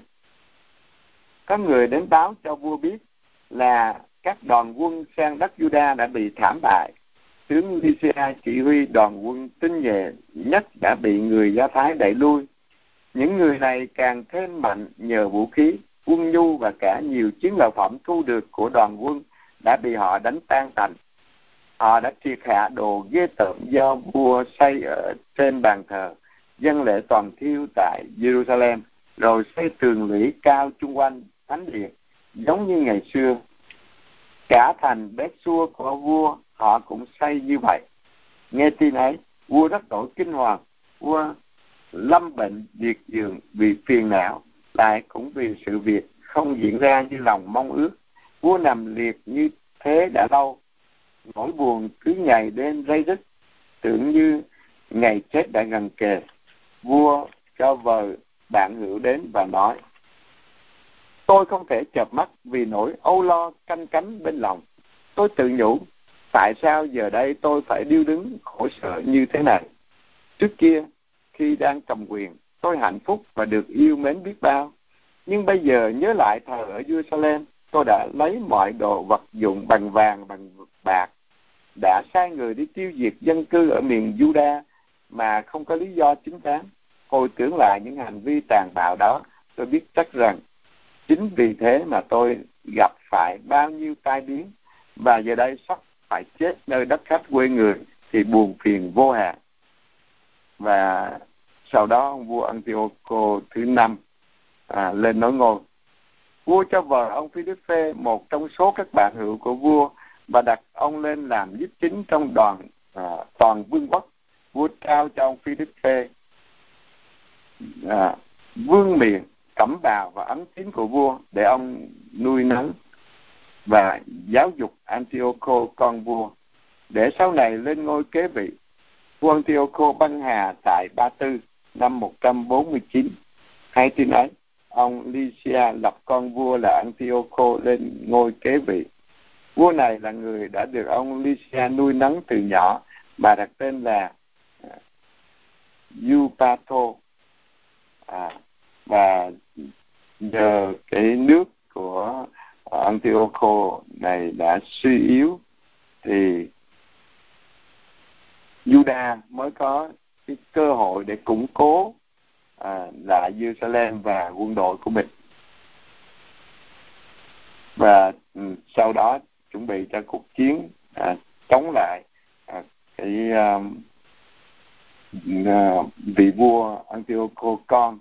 Có người đến báo cho vua biết là các đoàn quân sang đất Juda đã bị thảm bại. Tướng Lysia chỉ huy đoàn quân tinh nhuệ nhất đã bị người Do Thái đẩy lui. Những người này càng thêm mạnh nhờ vũ khí, quân nhu và cả nhiều chiến lợi phẩm thu được của đoàn quân đã bị họ đánh tan tành. Họ đã triệt hạ đồ ghê tởm do vua xây ở trên bàn thờ, dân lễ toàn thiêu tại Jerusalem, rồi xây tường lũy cao chung quanh thánh điện, giống như ngày xưa. Cả thành Bét-xua của vua họ cũng xây như vậy. Nghe tin ấy, vua rất nổi kinh hoàng. Vua lâm bệnh liệt giường vì phiền não, lại cũng vì sự việc không diễn ra như lòng mong ước. Vua nằm liệt như thế đã lâu, nỗi buồn cứ ngày đêm rây rứt, tưởng như ngày chết đã gần kề. Vua cho vợ bạn hữu đến và nói: tôi không thể chợp mắt vì nỗi âu lo canh cánh bên lòng. Tôi tự nhủ, tại sao giờ đây tôi phải điêu đứng khổ sở như thế này? Trước kia, khi đang cầm quyền, tôi hạnh phúc và được yêu mến biết bao. Nhưng bây giờ nhớ lại thời ở Jerusalem, tôi đã lấy mọi đồ vật dụng bằng vàng, bằng bạc, đã sai người đi tiêu diệt dân cư ở miền Juda mà không có lý do chính đáng. Hồi tưởng lại những hành vi tàn bạo đó, tôi biết chắc rằng chính vì thế mà tôi gặp phải bao nhiêu tai biến, và giờ đây sắp phải chết nơi đất khách quê người thì buồn phiền vô hạn. Và sau đó ông vua Antioco thứ năm à, lên nối ngôi. Vua cho vợ ông Philippe, một trong số các bạn hữu của vua, và đặt ông lên làm nhiếp chính trong đoàn à, toàn vương quốc. Vua trao cho ông Philippe à, vương miện, cẩm bào và ấn tín của vua để ông nuôi nấng và giáo dục Antioco con vua, để sau này lên ngôi kế vị. Vua Antioco băng hà tại Ba Tư năm một trăm bốn mươi chín. Hay tin ấy, ông Lysia lập con vua là Antioco lên ngôi kế vị. Vua này là người đã được ông Lysia nuôi nấng từ nhỏ, mà đặt tên là Eupato. À, và nhờ cái nước của Antioco này đã suy yếu thì Juda mới có cái cơ hội để củng cố à, lại Jerusalem và quân đội của mình, và ừ, sau đó chuẩn bị cho cuộc chiến à, chống lại à, cái à, à, vị vua Antioco con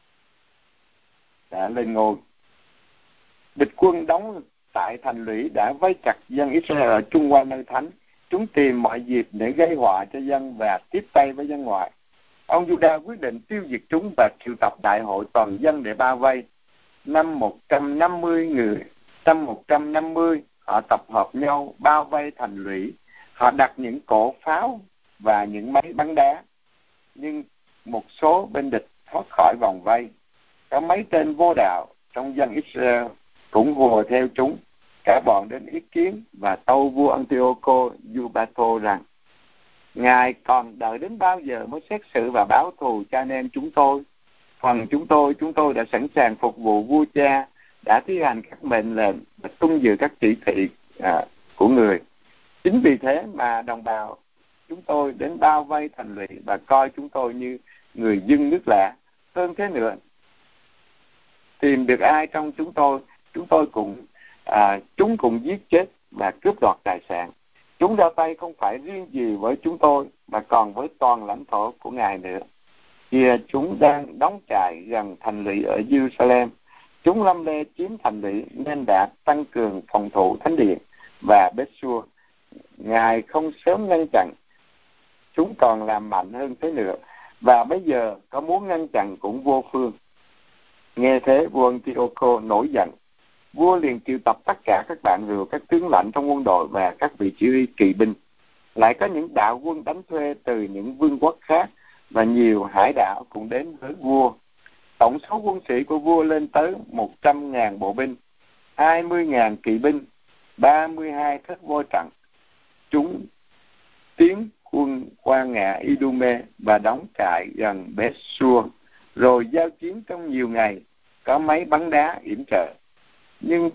đã lên ngôi. Địch quân đóng tại thành lũy đã vây chặt dân Israel ở chung quanh nơi thánh. Chúng tìm mọi dịp để gây họa cho dân và tiếp tay với dân ngoại. Ông Juda quyết định tiêu diệt chúng và triệu tập đại hội toàn dân để bao vây. Năm một trăm năm mươi người, năm một trăm năm mươi họ tập hợp nhau bao vây thành lũy. Họ đặt những cổ pháo và những máy bắn đá, nhưng một số bên địch thoát khỏi vòng vây. Có mấy tên vô đạo trong dân Israel cũng hùa theo chúng. Cả bọn đến ý kiến và tâu vua Antioco Eupato rằng: Ngài còn đợi đến bao giờ mới xét xử và báo thù cho anh em chúng tôi? Phần chúng tôi, chúng tôi đã sẵn sàng phục vụ vua cha, đã thi hành các mệnh lệnh và tuân giữ các chỉ thị à, của người. Chính vì thế mà đồng bào chúng tôi đến bao vây thành lũy và coi chúng tôi như người dưng nước lạ. Hơn thế nữa, tìm được ai trong chúng tôi, chúng tôi cũng à, chúng cũng giết chết và cướp đoạt tài sản. Chúng ra tay không phải riêng gì với chúng tôi, mà còn với toàn lãnh thổ của Ngài nữa. Kìa, chúng đang đóng trại gần thành lũy ở Jerusalem. Chúng lâm le chiếm thành lũy nên đã tăng cường phòng thủ thánh điện và Bét-xua. Ngài không sớm ngăn chặn, chúng còn làm mạnh hơn thế nữa, và bây giờ có muốn ngăn chặn cũng vô phương. Nghe thế, vua Antioco nổi giận. Vua liền triệu tập tất cả các bạn rượu, các tướng lãnh trong quân đội và các vị chỉ huy kỵ binh. Lại có những đạo quân đánh thuê từ những vương quốc khác và nhiều hải đạo cũng đến với vua. Tổng số quân sĩ của vua lên tới một trăm ngàn bộ binh, hai mươi ngàn kỵ binh, ba mươi hai thất voi trận. Chúng tiến quân qua ngã Idume và đóng trại gần Bethsua, rồi giao chiến trong nhiều ngày, có máy bắn đá yểm trợ. Nhưng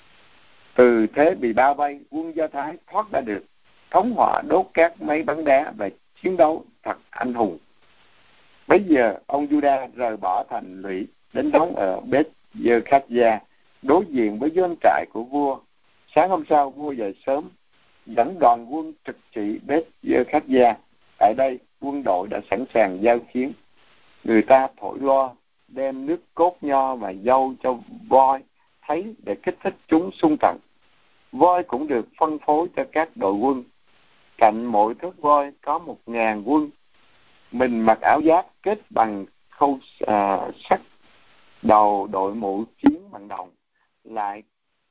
từ thế bị bao vây, quân Do Thái thoát ra được, thống hỏa đốt các máy bắn đá và chiến đấu thật anh hùng. Bây giờ ông Juda rời bỏ thành lũy đến đóng ở Beth-giơ-khát-gia, đối diện với doanh trại của vua. Sáng hôm sau, vua dậy sớm, dẫn đoàn quân trực trị Beth-giơ-khát-gia. Tại đây, quân đội đã sẵn sàng giao chiến. Người ta thổi loa, đem nước cốt nho và dâu cho voi thấy để kích thích chúng xung trận. Voi cũng được phân phối cho các đội quân. Cạnh mỗi thớt voi có một ngàn quân. Mình mặc áo giáp kết bằng khâu à, sắt, đầu đội mũ chiến bằng đồng. Lại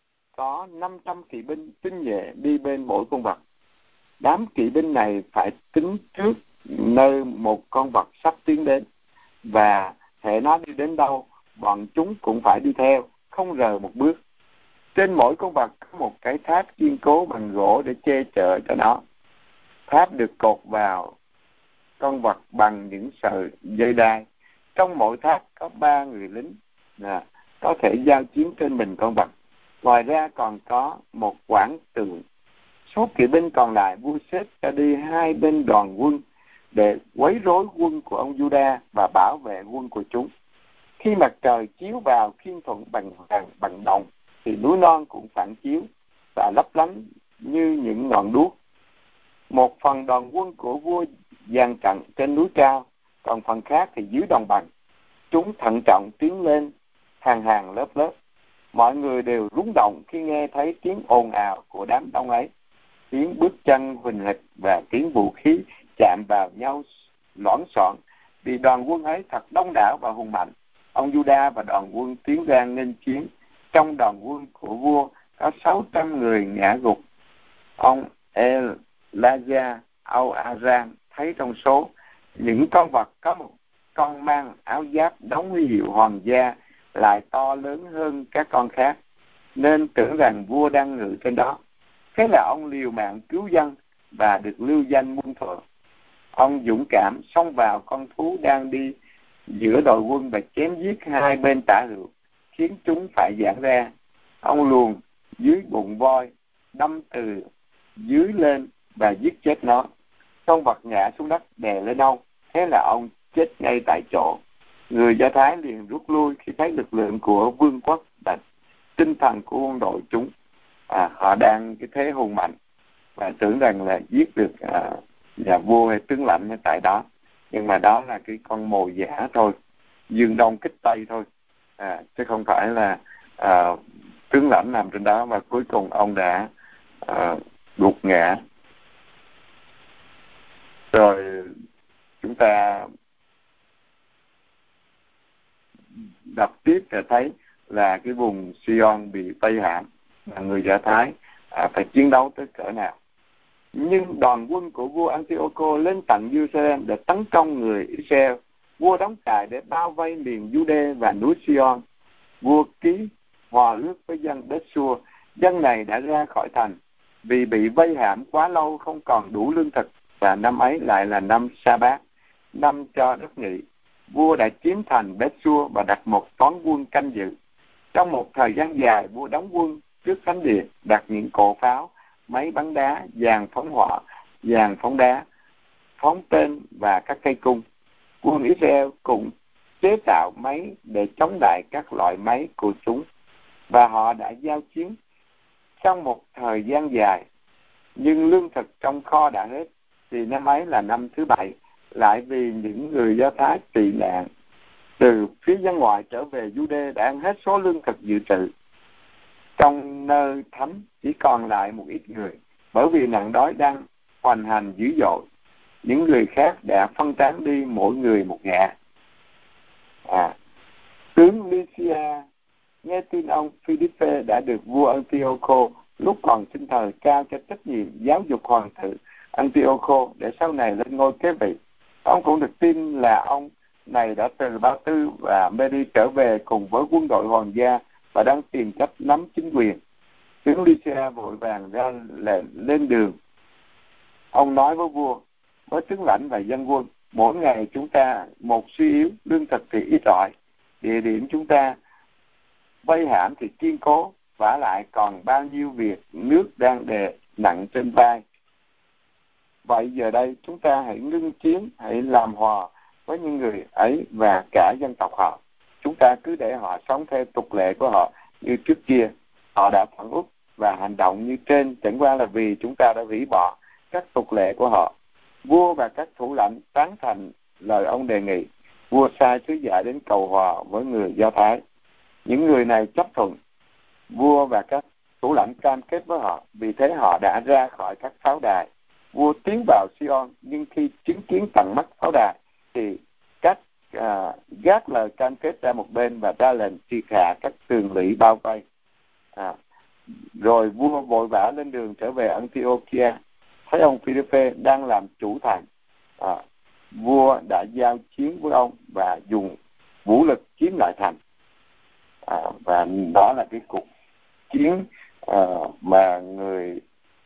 có năm trăm kỵ binh tinh nhuệ đi bên mỗi con vật. Đám kỵ binh này phải tính trước nơi một con vật sắp tiến đến, và hệ nó đi đến đâu, bọn chúng cũng phải đi theo, không rời một bước. Trên mỗi con vật có một cái tháp kiên cố bằng gỗ để che chở cho nó. Tháp được cột vào con vật bằng những sợi dây đai. Trong mỗi tháp có ba người lính à, có thể giao chiến trên mình con vật. Ngoài ra còn có một quảng tường. Số kỵ binh còn lại vua xếp cho đi hai bên đoàn quân để quấy rối quân của ông Juda và bảo vệ quân của chúng. Khi mặt trời chiếu vào khiên thuận bằng vàng bằng đồng, thì núi non cũng phản chiếu và lấp lánh như những ngọn đuốc. Một phần đoàn quân của vua dàn trận trên núi cao, còn phần khác thì dưới đồng bằng. Chúng thận trọng tiến lên hàng hàng lớp lớp. Mọi người đều rúng động khi nghe thấy tiếng ồn ào của đám đông ấy, tiếng bước chân huỳnh hịch và tiếng vũ khí chạm vào nhau loảng xoảng, vì đoàn quân ấy thật đông đảo và hùng mạnh. Ông Juda và đoàn quân tiến ra nghênh chiến. Trong đoàn quân của vua có sáu trăm người ngã gục. Ông Elijah Al-Aram thấy trong số những con vật có một con mang áo giáp đóng huy hiệu hoàng gia lại to lớn hơn các con khác, nên tưởng rằng vua đang ngự trên đó. Thế là ông liều mạng cứu dân và được lưu danh muôn thuở. Ông dũng cảm xông vào con thú đang đi giữa đội quân và chém giết hai bên tả hữu, khiến chúng phải giãn ra. Ông luồn dưới bụng voi, đâm từ dưới lên và giết chết nó. Con vật ngã xuống đất đè lên ông, thế là ông chết ngay tại chỗ. Người Do Thái liền rút lui khi thấy lực lượng của vương quốc và tinh thần của quân đội chúng. À, họ đang cái thế hùng mạnh và tưởng rằng là giết được à, nhà vua hay tướng lãnh ở tại đó, nhưng mà đó là cái con mồi giả thôi, dương đông kích tây thôi, à, chứ không phải là à, tướng lãnh nằm trên đó. Và cuối cùng ông đã à, gục ngã. Rồi chúng ta đọc tiếp để thấy là cái vùng Sion bị Tây Hãm và người Do Thái à, phải chiến đấu tới cỡ nào. Nhưng đoàn quân của vua Antioco lên tận Jerusalem để tấn công người Israel. Vua đóng trại để bao vây miền Jude và núi Sion. Vua ký hòa ước với dân Bethsua. Dân này đã ra khỏi thành vì bị vây hãm quá lâu, không còn đủ lương thực, và năm ấy lại là năm Sa-bát, năm cho đất nghỉ. Vua đã chiếm thành Bethsua và đặt một toán quân canh giữ. Trong một thời gian dài, vua đóng quân trước thánh điện, đặt những cỗ pháo, máy bắn đá, dàn phóng hỏa, dàn phóng đá, phóng tên và các cây cung. Quân Israel cũng chế tạo máy để chống lại các loại máy của chúng, và họ đã giao chiến trong một thời gian dài. Nhưng lương thực trong kho đã hết, thì năm ấy là năm thứ bảy, lại vì những người Do Thái tị nạn từ phía dân ngoại trở về Jude đã ăn hết số lương thực dự trữ. Trong nơi thánh chỉ còn lại một ít người, bởi vì nạn đói đang hoành hành dữ dội. Những người khác đã phân tán đi, mỗi người một ngả. À, Tướng Lysia nghe tin ông Philippe đã được vua Antioco lúc còn sinh thời cao cho trách nhiệm giáo dục hoàng tử Antioco để sau này lên ngôi kế vị. Ông cũng được tin là ông này đã từ Ba Tư và Medi trở về cùng với quân đội hoàng gia và đang tìm cách nắm chính quyền. Tướng Lysia vội vàng ra lệnh lên đường. Ông nói với vua, với tướng lãnh và dân quân, mỗi ngày chúng ta một suy yếu, lương thực thì ít ỏi, địa điểm chúng ta vây hãm thì kiên cố, vả lại còn bao nhiêu việc nước đang đè nặng trên vai. Vậy giờ đây chúng ta hãy ngưng chiến, hãy làm hòa với những người ấy và cả dân tộc họ. Chúng ta cứ để họ sống theo tục lệ của họ như trước kia. Họ đã phản út và hành động như trên chẳng qua là vì chúng ta đã hủy bỏ các tục lệ của họ. Vua và các thủ lãnh tán thành lời ông đề nghị. Vua sai sứ giả đến cầu hòa với người Do Thái. Những người này chấp thuận. Vua và các thủ lãnh cam kết với họ, vì thế họ đã ra khỏi các pháo đài. Vua tiến vào Sion, nhưng khi chứng kiến tận mắt pháo đài thì các à, gác lời cam kết ra một bên và ra lệnh triệt hạ các tường lũy bao vây. À, rồi vua vội vã lên đường trở về Antiochia. Thấy ông Philippe đang làm chủ thành, à, vua đã giao chiến với ông và dùng vũ lực chiếm lại thành. À, và đó là cái cuộc chiến à, mà người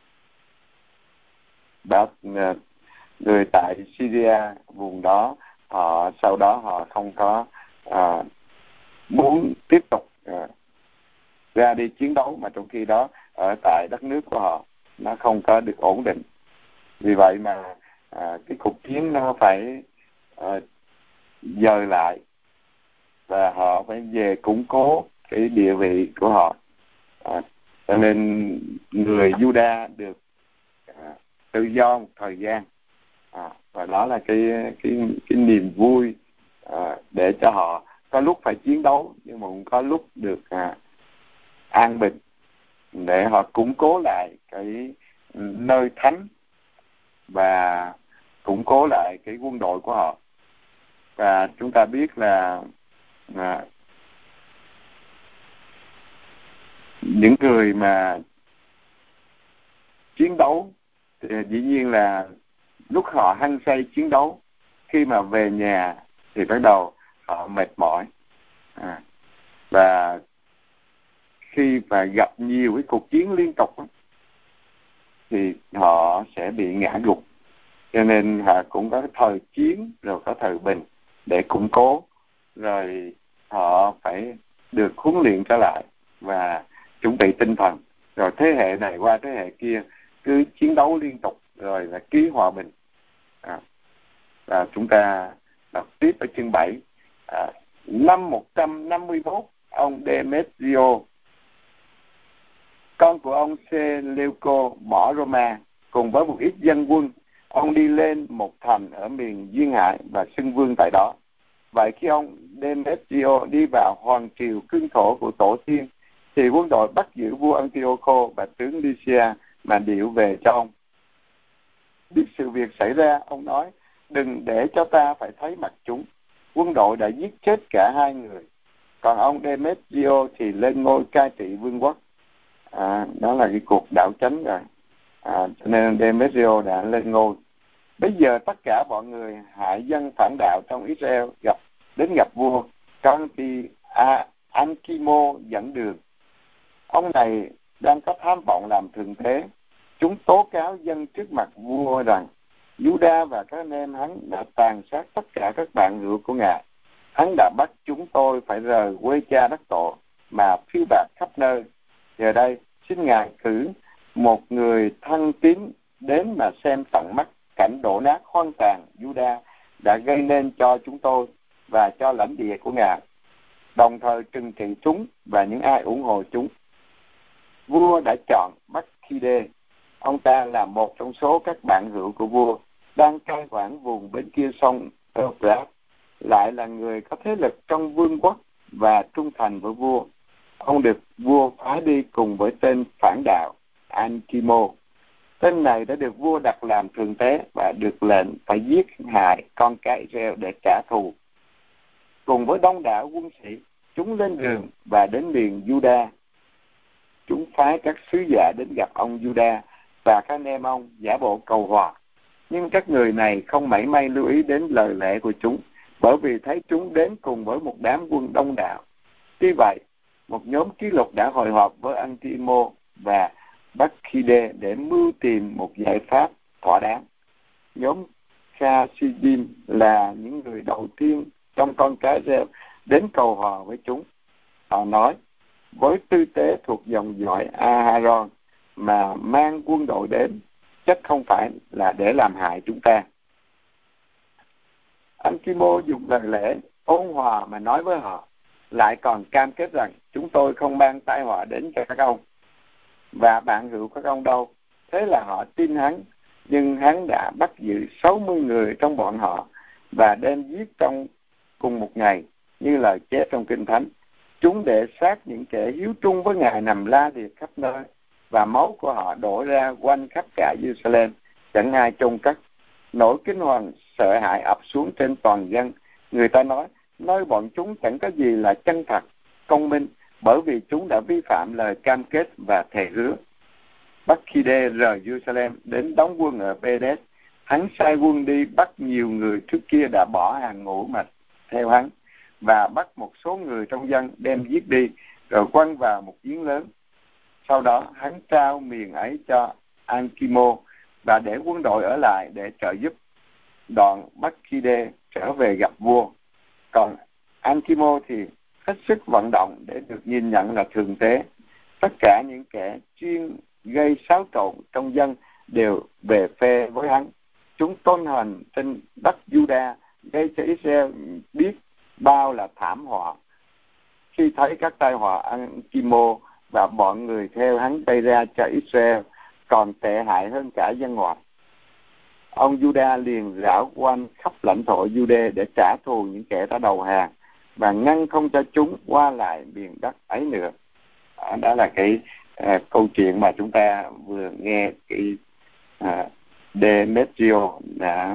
đã người tại Syria vùng đó họ sau đó họ không có à, muốn tiếp tục à, ra đi chiến đấu, mà trong khi đó ở tại đất nước của họ nó không có được ổn định. Vì vậy mà à, cái cuộc chiến nó phải à, dời lại và họ phải về củng cố cái địa vị của họ. À, cho nên người Juda được à, tự do một thời gian, à, và đó là cái cái cái niềm vui à, để cho họ có lúc phải chiến đấu nhưng mà cũng có lúc được à, an bình, để họ củng cố lại cái nơi thánh và củng cố lại cái quân đội của họ. Và chúng ta biết là à, những người mà chiến đấu thì dĩ nhiên là lúc họ hăng say chiến đấu, khi mà về nhà thì bắt đầu họ mệt mỏi, à, và khi mà gặp nhiều cái cuộc chiến liên tục thì họ sẽ bị ngã gục. Cho nên họ cũng có thời chiến rồi có thời bình để củng cố, rồi họ phải được huấn luyện trở lại và chuẩn bị tinh thần, rồi thế hệ này qua thế hệ kia cứ chiến đấu liên tục rồi là ký hòa bình. À, và chúng ta đọc tiếp ở chương bảy. À, năm một trăm năm mươi mốt, ông Demetrio, con của ông Seleuco, bỏ Roma cùng với một ít dân quân. Ông đi lên một thành ở miền Duyên Hải và xưng vương tại đó. Vậy khi ông Demetrio đi vào hoàng triều cương thổ của tổ tiên, thì quân đội bắt giữ vua Antioco và tướng Lysia mà điệu về cho ông. Biết sự việc xảy ra, ông nói, đừng để cho ta phải thấy mặt chúng. Quân đội đã giết chết cả hai người. Còn ông Demetrio thì lên ngôi cai trị vương quốc. À, đó là cái cuộc đảo chánh rồi. À, cho nên Demetrio đã lên ngôi. Bây giờ tất cả mọi người hại dân phản đạo trong Israel gặp đến gặp vua. Trong khi à, Ankimo dẫn đường, ông này đang có tham vọng làm thượng thế. Chúng tố cáo dân trước mặt vua rằng Juda và các anh em hắn đã tàn sát tất cả các bạn hữu của ngài. Hắn đã bắt chúng tôi phải rời quê cha đất tổ mà phiêu bạt khắp nơi. Giờ đây xin ngài cử một người thân tín đến mà xem tận mắt cảnh đổ nát hoang tàn Juda đã gây nên cho chúng tôi và cho lãnh địa của ngài, đồng thời trừng trị chúng và những ai ủng hộ chúng. Vua đã chọn Bắc-ki-đê. Ông ta là một trong số các bạn hữu của vua, đang cai quản vùng bên kia sông Euphrates, lại là người có thế lực trong vương quốc và trung thành với vua. Ông được vua phái đi cùng với tên phản đạo Ankimo. Tên này đã được vua đặt làm thượng tế và được lệnh phải giết hại con cái Israel để trả thù. Cùng với đông đảo quân sĩ, chúng lên đường và đến miền Juda. Chúng phái các sứ giả đến gặp ông Juda và các anh em ông giả bộ cầu hòa. Nhưng các người này không mảy may lưu ý đến lời lẽ của chúng, bởi vì thấy chúng đến cùng với một đám quân đông đảo. Tuy vậy, một nhóm ký lục đã hội họp với Antimo và Bacchide để mưu tìm một giải pháp thỏa đáng. Nhóm Khasidim là những người đầu tiên trong con cái Rêu đến cầu hòa với chúng. Họ nói, với tư tế thuộc dòng dõi Aharon mà mang quân đội đến, chắc không phải là để làm hại chúng ta. Antimo dùng lời lẽ ôn hòa mà nói với họ, lại còn cam kết rằng chúng tôi không mang tai họa đến cho các ông và bạn hữu các ông đâu. Thế là họ tin hắn, nhưng hắn đã bắt giữ sáu mươi người trong bọn họ và đem giết trong cùng một ngày, như lời chép trong Kinh Thánh. Chúng để xác những kẻ hiếu trung với Ngài nằm la liệt khắp nơi, và máu của họ đổ ra quanh khắp cả Jerusalem, chẳng ai chôn cất. Nỗi kinh hoàng sợ hãi ập xuống trên toàn dân. Người ta nói, nơi bọn chúng chẳng có gì là chân thật, công minh, bởi vì chúng đã vi phạm lời cam kết và thề hứa. Bacchide rời Jerusalem đến đóng quân ở Pedes. Hắn sai quân đi bắt nhiều người trước kia đã bỏ hàng ngũ mà theo hắn, và bắt một số người trong dân đem giết đi, rồi quăng vào một giếng lớn. Sau đó hắn trao miền ấy cho Antimo và để quân đội ở lại để trợ giúp. Đoạn Bacchide trở về gặp vua, còn Antimo thì hết sức vận động để được nhìn nhận là thượng tế. Tất cả những kẻ chuyên gây xáo trộn trong dân đều về phe với hắn. Chúng tôn hành trên đất Juda, gây cho Israel biết bao là thảm họa. Khi thấy các tai họa Antimo và bọn người theo hắn gây ra cho Israel còn tệ hại hơn cả dân ngoại, ông Juda liền rảo quanh khắp lãnh thổ Jude để trả thù những kẻ đã đầu hàng và ngăn không cho chúng qua lại miền đất ấy nữa. Đó là cái à, câu chuyện mà chúng ta vừa nghe. Cái à, Demetrio đã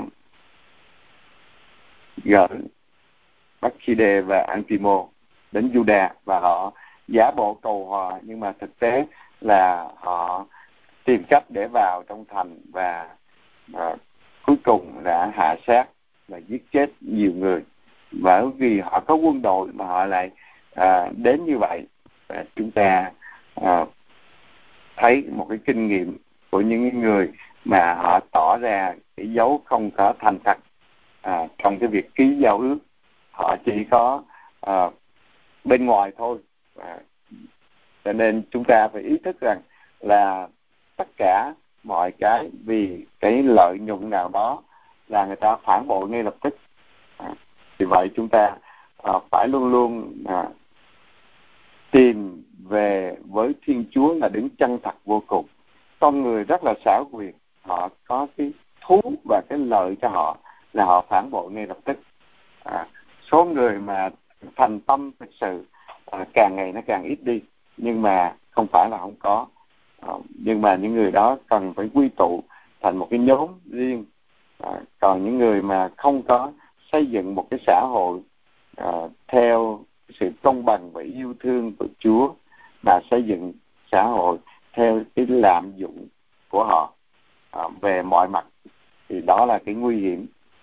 gửi Bacchide và Antimo đến Juda, và họ giả bộ cầu hòa, nhưng mà thực tế là họ tìm cách để vào trong thành và à, cuối cùng đã hạ sát và giết chết nhiều người. Bởi vì họ có quân đội mà họ lại à, đến như vậy. Và chúng ta à, thấy một cái kinh nghiệm của những người mà họ tỏ ra cái dấu không có thành thật à, trong cái việc ký giao ước. Họ chỉ có à, bên ngoài thôi. À, cho nên chúng ta phải ý thức rằng là tất cả mọi cái vì cái lợi nhuận nào đó là người ta phản bội ngay lập tức. À, vì vậy chúng ta à, phải luôn luôn à, tìm về với Thiên Chúa là đứng chân thật vô cùng. Con người rất là xảo quyệt, họ có cái thú và cái lợi cho họ là họ phản bội ngay lập tức. À, số người mà thành tâm thực sự à, càng ngày nó càng ít đi, nhưng mà không phải là không có. À, nhưng mà những người đó cần phải quy tụ thành một cái nhóm riêng. À, còn những người mà không có xây dựng một cái xã hội à, theo sự công bằng và yêu thương của Chúa, mà xây dựng xã hội theo cái lạm dụng của họ à, về mọi mặt, thì đó là cái nguy hiểm.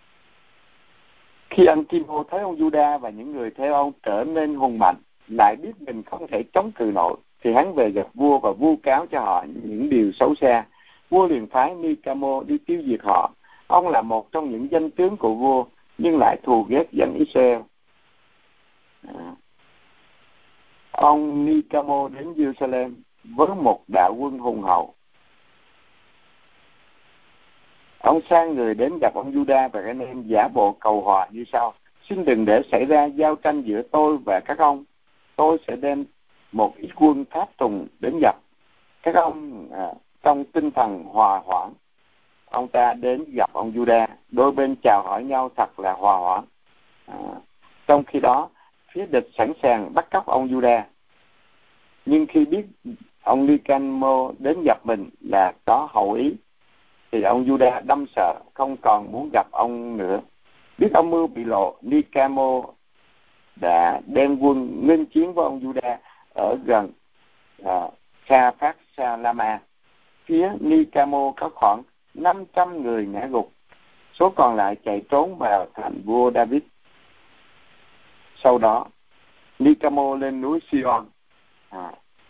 Khi Antimo thấy ông Juda và những người theo ông trở nên hùng mạnh, lại biết mình không thể chống cự nổi, thì hắn về gặp vua và vu cáo cho họ những điều xấu xa. Vua liền phái Nicamo đi tiêu diệt họ. Ông là một trong những danh tướng của vua, nhưng lại thù ghét dân Israel. À. Ông Nicamo đến Jerusalem với một đạo quân hùng hậu. Ông sai người đến gặp ông Juda và các em giả bộ cầu hòa như sau: xin đừng để xảy ra giao tranh giữa tôi và các ông. Tôi sẽ đem một ít quân tháp tùng đến gặp các ông à, trong tinh thần hòa hoãn. Ông ta đến gặp ông Juda, đôi bên chào hỏi nhau thật là hòa hoãn. À, trong khi đó, phía địch sẵn sàng bắt cóc ông Juda. Nhưng khi biết ông Nicamo đến gặp mình là có hậu ý, thì ông Juda đâm sợ, không còn muốn gặp ông nữa. Biết âm mưu bị lộ, Nicamo đã đem quân nghênh chiến với ông Juda ở gần à, Kha Phát Sa Lama. Phía Nicamo có khoảng năm trăm người ngã gục, số còn lại chạy trốn vào thành vua David. Sau đó Nicamo lên núi Sion. À,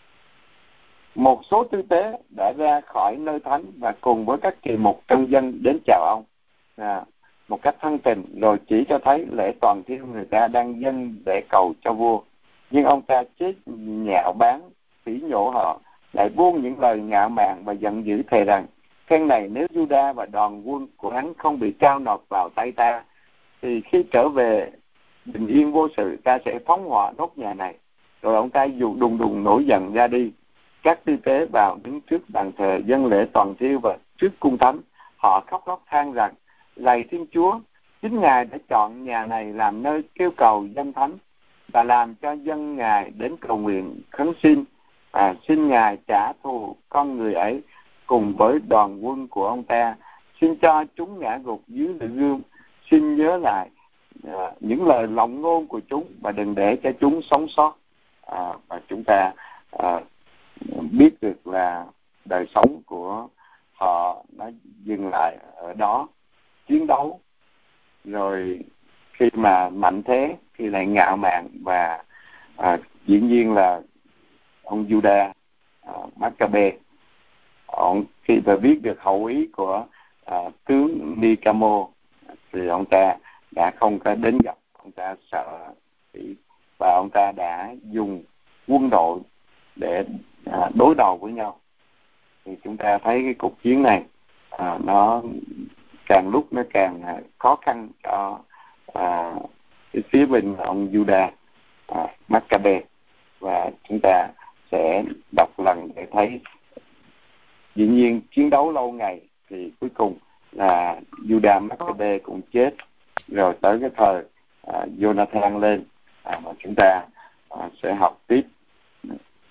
một số tư tế đã ra khỏi nơi thánh và cùng với các kỳ mục trong dân đến chào ông à, một cách thân tình, rồi chỉ cho thấy lễ toàn thiêu người ta đang dâng để cầu cho vua. Nhưng ông ta chết nhạo báng, phỉ nhổ họ, lại buông những lời ngạo mạn và giận dữ thề rằng: phen này nếu Juda và đoàn quân của hắn không bị trao nộp vào tay ta, thì khi trở về bình yên vô sự, ta sẽ phóng hỏa đốt nhà này. Rồi ông ta dù đùng đùng nổi giận ra đi. Các tư tế vào đứng trước bàn thờ dân lễ toàn thiêu và trước cung thánh, họ khóc lóc than rằng: lạy Thiên Chúa, chính Ngài đã chọn nhà này làm nơi kêu cầu danh thánh và làm cho dân Ngài đến cầu nguyện khấn xin, à, xin Ngài trả thù con người ấy cùng với đoàn quân của ông ta. Xin cho chúng ngã gục dưới lưỡi gươm. Xin nhớ lại à, những lời lòng ngôn của chúng và đừng để cho chúng sống sót. À, và chúng ta à, biết được là đời sống của họ nó dừng lại ở đó, chiến đấu rồi khi mà mạnh thế thì lại ngạo mạn. Và à, dĩ nhiên là ông Juda à, Maccabe, ông khi mà biết được hậu ý của à, tướng Nicamo thì ông ta đã không có đến gặp, ông ta sợ và ông ta đã dùng quân đội để à, đối đầu với nhau. Thì chúng ta thấy cái cuộc chiến này à, nó càng lúc nó càng à, khó khăn cho à, cái phía bên ông Juda à, Maccabe. Và chúng ta sẽ đọc lần để thấy dĩ nhiên chiến đấu lâu ngày thì cuối cùng là Juda Maccabe cũng chết. Rồi tới cái thời à, Jonathan lên à, mà chúng ta à, sẽ học tiếp